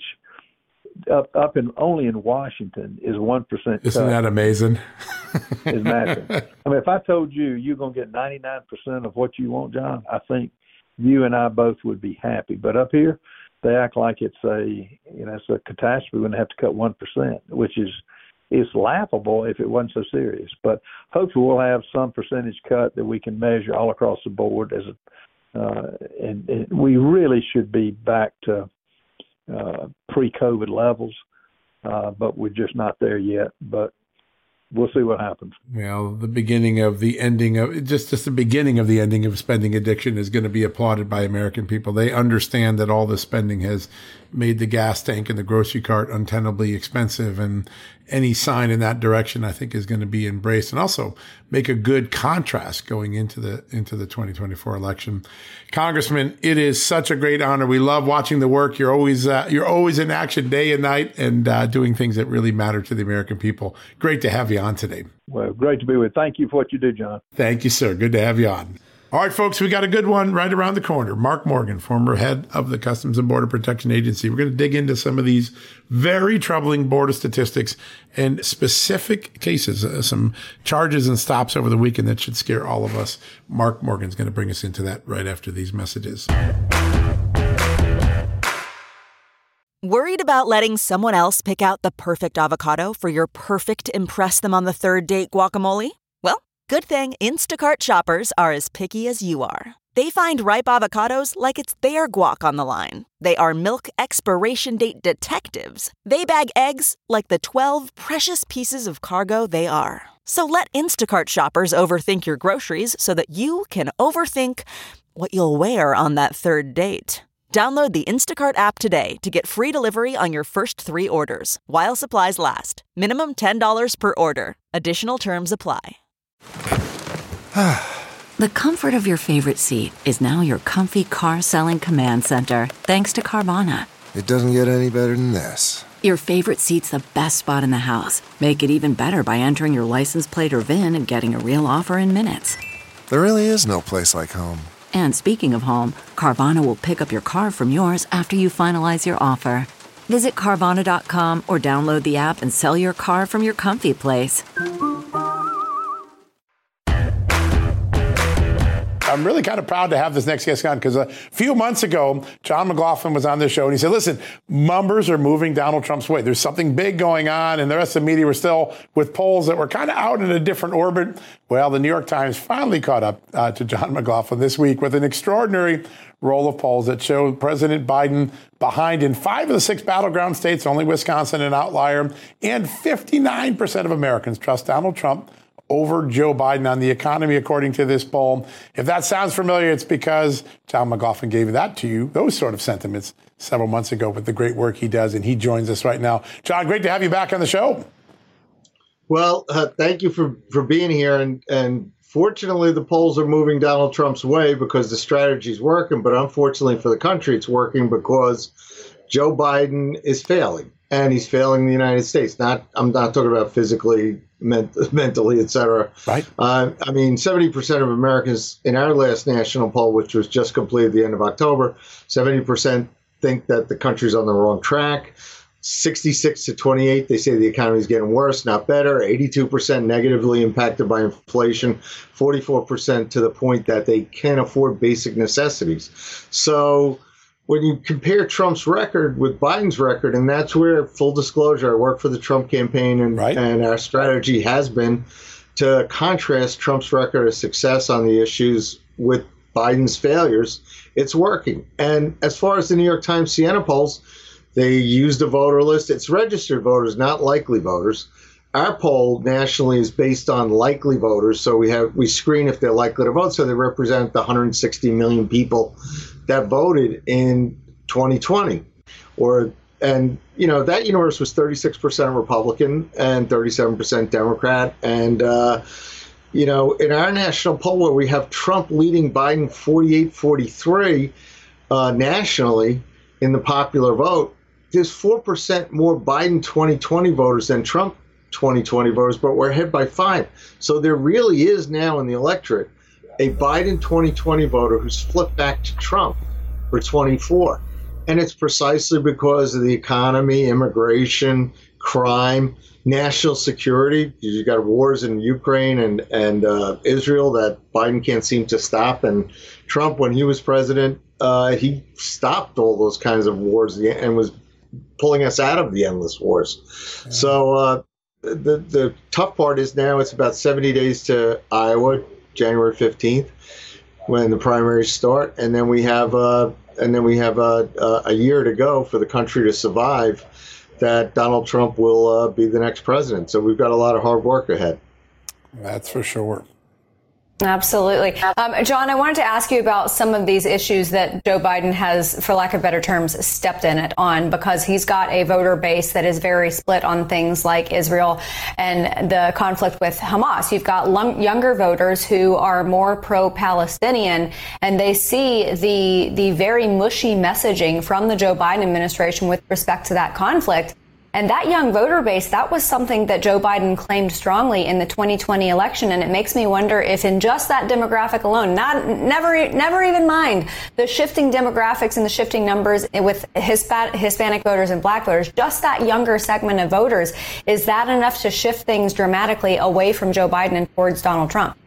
up up in only in Washington is one percent. Isn't that amazing? Is massive. I mean, if I told you you're going to get ninety-nine percent of what you want, John, I think you and I both would be happy. But up here, they act like it's a you know it's a catastrophe. We're going to have to cut one percent, which is It's laughable if it wasn't so serious. But hopefully we'll have some percentage cut that we can measure all across the board as a uh, and, and we really should be back to uh, pre-COVID levels, uh, but we're just not there yet. But we'll see what happens. Well, the beginning of the ending of just, just the beginning of the ending of spending addiction is going to be applauded by American people. They understand that all the spending has made the gas tank and the grocery cart untenably expensive, and any sign in that direction, I think, is going to be embraced, and also make a good contrast going into the into the twenty twenty-four election. Congressman, it is such a great honor. We love watching the work. You're always uh, you're always in action day and night, and uh, doing things that really matter to the American people. Great to have you on today. Well, great to be with you. Thank you for what you do, John. Thank you, sir. Good to have you on. All right, folks, we got a good one right around the corner. Mark Morgan, former head of the Customs and Border Protection Agency. We're going to dig into some of these very troubling border statistics and specific cases, uh, some charges and stops over the weekend that should scare all of us. Mark Morgan's going to bring us into that right after these messages. Worried about letting someone else pick out the perfect avocado for your perfect impress them on the third date guacamole? Well, good thing Instacart shoppers are as picky as you are. They find ripe avocados like it's their guac on the line. They are milk expiration date detectives. They bag eggs like the twelve precious pieces of cargo they are. So let Instacart shoppers overthink your groceries so that you can overthink what you'll wear on that third date. Download the Instacart app today to get free delivery on your first three orders, while supplies last. Minimum ten dollars per order. Additional terms apply. The comfort of your favorite seat is now your comfy car selling command center, thanks to Carvana. It doesn't get any better than this. Your favorite seat's the best spot in the house. Make it even better by entering your license plate or V I N and getting a real offer in minutes. There really is no place like home. And speaking of home, Carvana will pick up your car from yours after you finalize your offer. Visit Carvana dot com or download the app and sell your car from your comfy place. I'm really kind of proud to have this next guest on, because a few months ago, John McLaughlin was on the show and he said, listen, numbers are moving Donald Trump's way. There's something big going on, and the rest of the media were still with polls that were kind of out in a different orbit. Well, the New York Times finally caught up uh, to John McLaughlin this week with an extraordinary roll of polls that show President Biden behind in five of the six battleground states, only Wisconsin an outlier, and fifty-nine percent of Americans trust Donald Trump over Joe Biden on the economy, according to this poll. If that sounds familiar, it's because John McLaughlin gave that to you, those sort of sentiments, several months ago with the great work he does, and he joins us right now. John, great to have you back on the show. Well, uh, thank you for, for being here. And, and fortunately, the polls are moving Donald Trump's way because the strategy is working. But unfortunately for the country, it's working because Joe Biden is failing. And he's failing the United States. Not, I'm not talking about physically, ment- mentally, et cetera. Right. Uh, I mean, seventy percent of Americans in our last national poll, which was just completed at the end of October, seventy percent think that the country's on the wrong track. sixty-six to twenty-eight, they say the economy is getting worse, not better. eighty-two percent negatively impacted by inflation. forty-four percent to the point that they can't afford basic necessities. So when you compare Trump's record with Biden's record, and that's where, full disclosure, I work for the Trump campaign, and, right. and our strategy has been to contrast Trump's record of success on the issues with Biden's failures. It's working. And as far as the New York Times Siena polls, they used a voter list. It's registered voters, not likely voters. Our poll nationally is based on likely voters, so we have we screen if they're likely to vote, so they represent the one hundred sixty million people that voted in twenty twenty. Or and you know that universe was thirty-six percent Republican and thirty-seven percent Democrat. And uh, you know, in our national poll where we have Trump leading Biden forty-eight forty-three uh, nationally in the popular vote, there's four percent more Biden twenty twenty voters than Trump twenty twenty voters, but we're ahead by five. So there really is now in the electorate a Biden twenty twenty voter who's flipped back to Trump for twenty-four. And it's precisely because of the economy, immigration, crime, national security. You got wars in Ukraine and, and uh, Israel that Biden can't seem to stop. And Trump, when he was president, uh, he stopped all those kinds of wars and was pulling us out of the endless wars. Yeah. So uh, the, the tough part is now it's about seventy days to Iowa, January fifteenth. when the primaries start, and then we have uh, and then we have uh, uh, a year to go for the country to survive. That Donald Trump will uh, be the next president. So we've got a lot of hard work ahead. That's for sure. Absolutely. Um, John, I wanted to ask you about some of these issues that Joe Biden has, for lack of better terms, stepped in it on, because he's got a voter base that is very split on things like Israel and the conflict with Hamas. You've got lum- younger voters who are more pro-Palestinian, and they see the the very mushy messaging from the Joe Biden administration with respect to that conflict. And that young voter base, that was something that Joe Biden claimed strongly in the twenty twenty election. And it makes me wonder if in just that demographic alone, not never, never even mind the shifting demographics and the shifting numbers with Hispanic voters and black voters, just that younger segment of voters, is that enough to shift things dramatically away from Joe Biden and towards Donald Trump?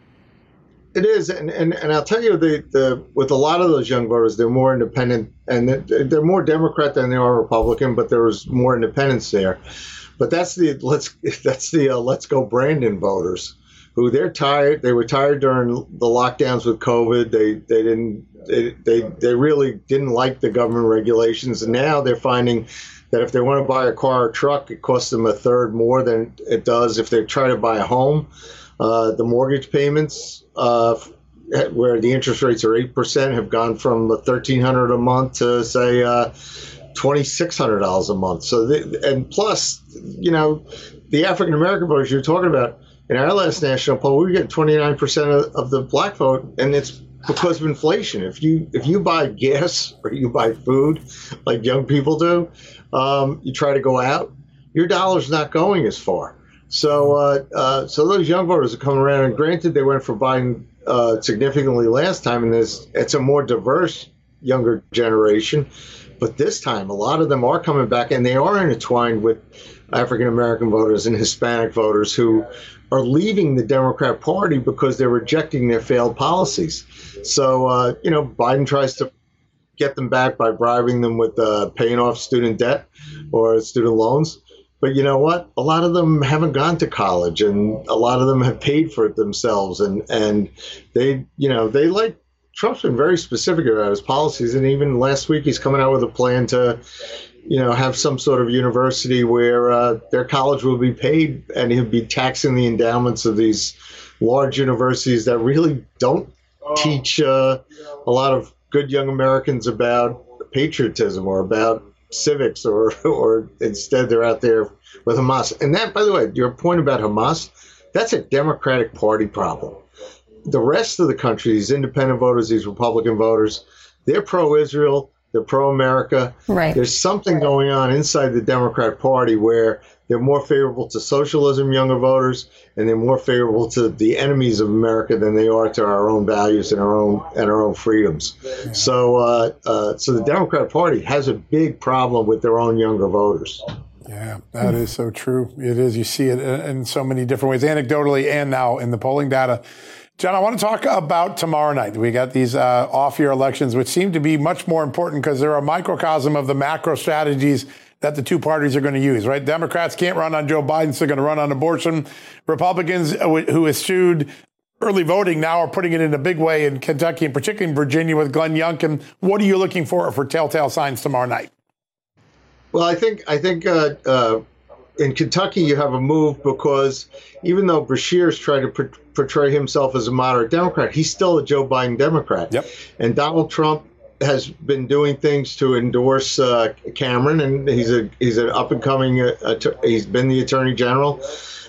It is, and, and, and I'll tell you, the, the with a lot of those young voters, they're more independent, and they're more Democrat than they are Republican, but there was more independence there. But that's the let's that's the uh, let's go Brandon voters, who they're tired. They were tired during the lockdowns with COVID. They they didn't they they, they really didn't like the government regulations, and now they're finding that if they want to buy a car or truck, it costs them a third more than it does if they try to buy a home. Uh, the mortgage payments, uh, where the interest rates are eight percent, have gone from thirteen hundred dollars a month to, say, uh, twenty-six hundred dollars a month. So, the, and plus, you know, the African-American voters you're talking about, in our last national poll, we were getting twenty-nine percent of, of the black vote, and it's because of inflation. If you if you buy gas or you buy food, like young people do, um, you try to go out, your dollar's not going as far. So, uh, uh, so those young voters are coming around, and granted, they went for Biden uh, significantly last time, and this it's a more diverse younger generation. But this time, a lot of them are coming back, and they are intertwined with African American voters and Hispanic voters who are leaving the Democrat Party because they're rejecting their failed policies. So, uh, you know, Biden tries to get them back by bribing them with uh, paying off student debt or student loans. But you know what? A lot of them haven't gone to college, and a lot of them have paid for it themselves. And, and they, you know, they like Trump's been very specific about his policies. And even last week, he's coming out with a plan to, you know, have some sort of university where uh, their college will be paid, and he'll be taxing the endowments of these large universities that really don't teach uh, a lot of good young Americans about patriotism or about civics, or or instead they're out there with Hamas. And that, by the way, your point about Hamas, that's a Democratic Party problem. The rest of the country, these independent voters, these Republican voters, they're pro-Israel, they're pro-America. Right. There's something going on inside the Democrat Party where they're more favorable to socialism, younger voters, and they're more favorable to the enemies of America than they are to our own values and our own and our own freedoms. Yeah. So, uh, uh, so the Democrat Party has a big problem with their own younger voters. Yeah, that is so true. It is. You see it in so many different ways, anecdotally and now in the polling data. John, I want to talk about tomorrow night. We got these uh, off-year elections, which seem to be much more important because they're a microcosm of the macro strategies that the two parties are going to use, right? Democrats can't run on Joe Biden, so they're going to run on abortion. Republicans, who eschewed early voting, now are putting it in a big way in Kentucky, and particularly in Virginia with Glenn Youngkin. What are you looking for for telltale signs tomorrow night? Well, I think I think uh, uh, in Kentucky you have a move because even though Beshear's tried to pr- portray himself as a moderate Democrat, he's still a Joe Biden Democrat. Yep. And Donald Trump has been doing things to endorse uh, Cameron, and he's a he's an up and coming. Uh, att- he's been the Attorney General,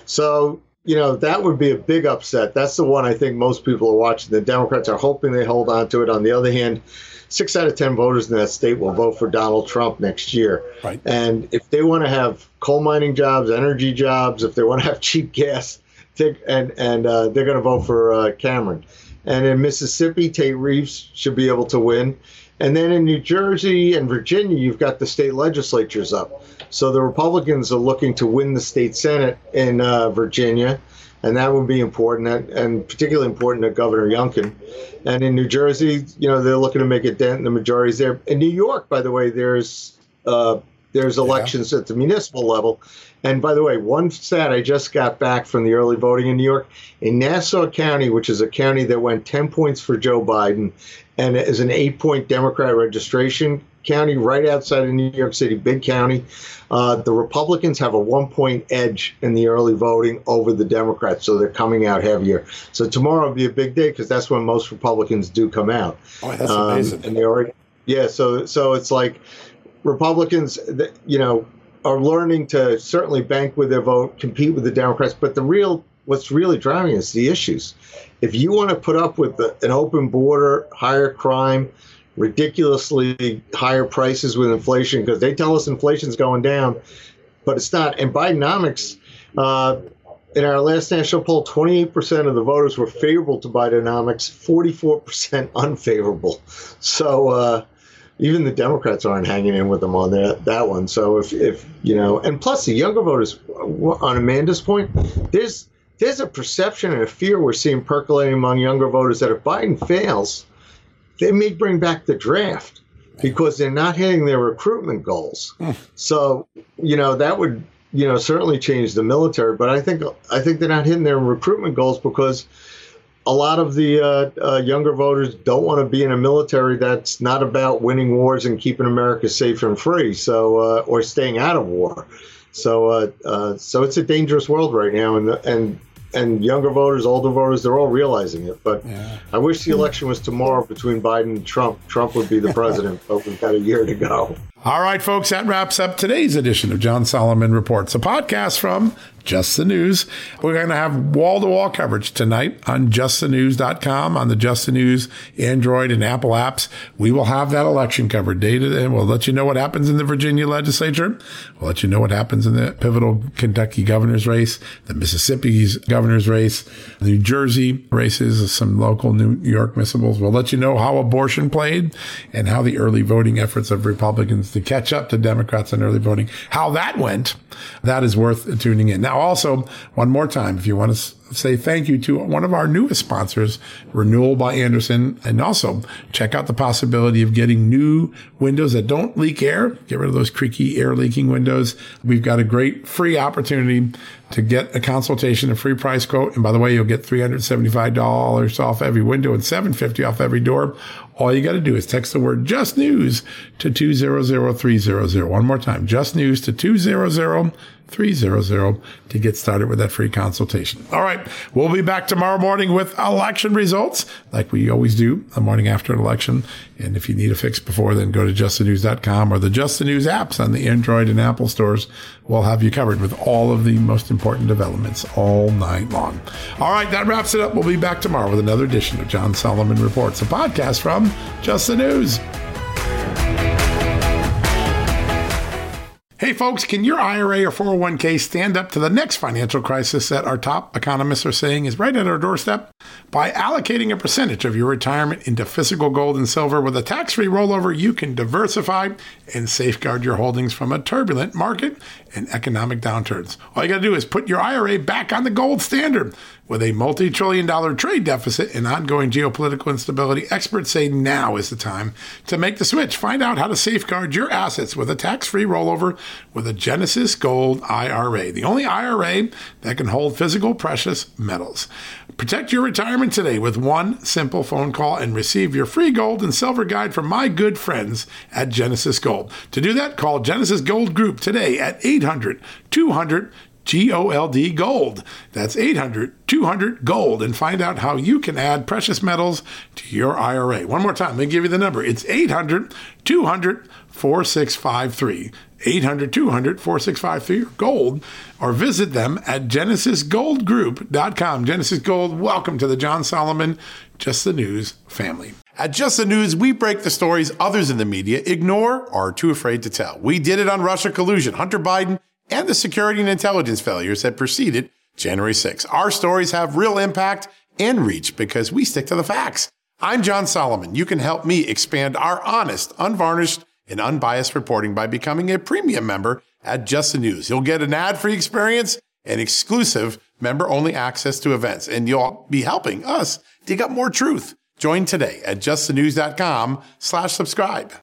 so you know that would be a big upset. That's the one I think most people are watching. The Democrats are hoping they hold on to it. On the other hand, six out of ten voters in that state will vote for Donald Trump next year. Right. And if they want to have coal mining jobs, energy jobs, if they want to have cheap gas, they, and and uh, they're going to vote for uh, Cameron. And in Mississippi, Tate Reeves should be able to win. And then in New Jersey and Virginia, you've got the state legislatures up. So the Republicans are looking to win the state Senate in uh, Virginia, and that would be important, and particularly important to Governor Youngkin. And in New Jersey, you know, they're looking to make a dent in the majorities there. In New York, by the way, there's uh, there's elections yeah. at the municipal level. And by the way, one stat I just got back from the early voting in New York, in Nassau County, which is a county that went ten points for Joe Biden and is an eight-point Democrat registration county right outside of New York City, big county, uh, the Republicans have a one-point edge in the early voting over the Democrats, so they're coming out heavier. So tomorrow will be a big day because that's when most Republicans do come out. Oh, that's um, amazing. And they already, yeah, so so it's like Republicans, you know, are learning to certainly bank with their vote, compete with the Democrats. But the real, what's really driving is the issues. If you want to put up with the, an open border, higher crime, ridiculously higher prices with inflation, because they tell us inflation's going down, but it's not. And Bidenomics, uh, in our last national poll, twenty-eight percent of the voters were favorable to Bidenomics, forty-four percent unfavorable. So, uh, even the Democrats aren't hanging in with them on that, that one. So if, if, you know, and plus the younger voters, on Amanda's point, there's there's a perception and a fear we're seeing percolating among younger voters that if Biden fails, they may bring back the draft because they're not hitting their recruitment goals. So, you know, that would, you know, certainly change the military. But I think I think they're not hitting their recruitment goals because a lot of the uh, uh, younger voters don't want to be in a military that's not about winning wars and keeping America safe and free, so uh, or staying out of war. So, uh, uh, so it's a dangerous world right now, and and and younger voters, older voters, they're all realizing it. But yeah. I wish the election was tomorrow between Biden and Trump. Trump would be the president, but we've got a year to go. All right, folks, that wraps up today's edition of John Solomon Reports, a podcast from Just the News. We're going to have wall-to-wall coverage tonight on just the news dot com, on the Just the News Android and Apple apps. We will have that election covered day to day. We'll let you know what happens in the Virginia legislature. We'll let you know what happens in the pivotal Kentucky governor's race, the Mississippi's governor's race, the New Jersey races, some local New York municipals. We'll let you know how abortion played and how the early voting efforts of Republicans to catch up to Democrats in early voting, how that went. That is worth tuning in. Now, also, one more time, if you want to say thank you to one of our newest sponsors, Renewal by Andersen, and also check out the possibility of getting new windows that don't leak air. Get rid of those creaky air leaking windows. We've got a great free opportunity to get a consultation, a free price quote. And by the way, you'll get three hundred seventy-five dollars off every window and seven hundred fifty dollars off every door. All you got to do is text the word Just News to two zero zero three zero zero. One more time, Just News to two zero zero three zero zero to get started with that free consultation. All right. We'll be back tomorrow morning with election results like we always do the morning after an election. And if you need a fix before, then go to just the news dot com or the Just the News apps on the Android and Apple stores. We'll have you covered with all of the most important developments all night long. All right. That wraps it up. We'll be back tomorrow with another edition of John Solomon Reports, a podcast from Just the News. Hey, folks, can your I R A or four oh one k stand up to the next financial crisis that our top economists are saying is right at our doorstep? By allocating a percentage of your retirement into physical gold and silver with a tax-free rollover, you can diversify and safeguard your holdings from a turbulent market and economic downturns. All you got to do is put your I R A back on the gold standard. With a multi-trillion dollar trade deficit and ongoing geopolitical instability, experts say now is the time to make the switch. Find out how to safeguard your assets with a tax-free rollover with a Genesis Gold I R A, the only I R A that can hold physical precious metals. Protect your retirement today with one simple phone call and receive your free gold and silver guide from my good friends at Genesis Gold. To do that, call Genesis Gold Group today at eight hundred two hundred G O L D Gold. That's eight hundred two hundred GOLD, and find out how you can add precious metals to your I R A. One more time, let me give you the number. It's eight hundred two hundred four six five three. eight hundred two hundred four six five three, or gold, or visit them at genesis gold group dot com. Genesis Gold, welcome to the John Solomon Just the News family. At Just the News, we break the stories others in the media ignore or are too afraid to tell. We did it on Russia collusion, Hunter Biden, and the security and intelligence failures that preceded January sixth. Our stories have real impact and reach because we stick to the facts. I'm John Solomon. You can help me expand our honest, unvarnished, and unbiased reporting by becoming a premium member at Just the News. You'll get an ad-free experience and exclusive member-only access to events, and you'll be helping us dig up more truth. Join today at just the news dot com slash subscribe.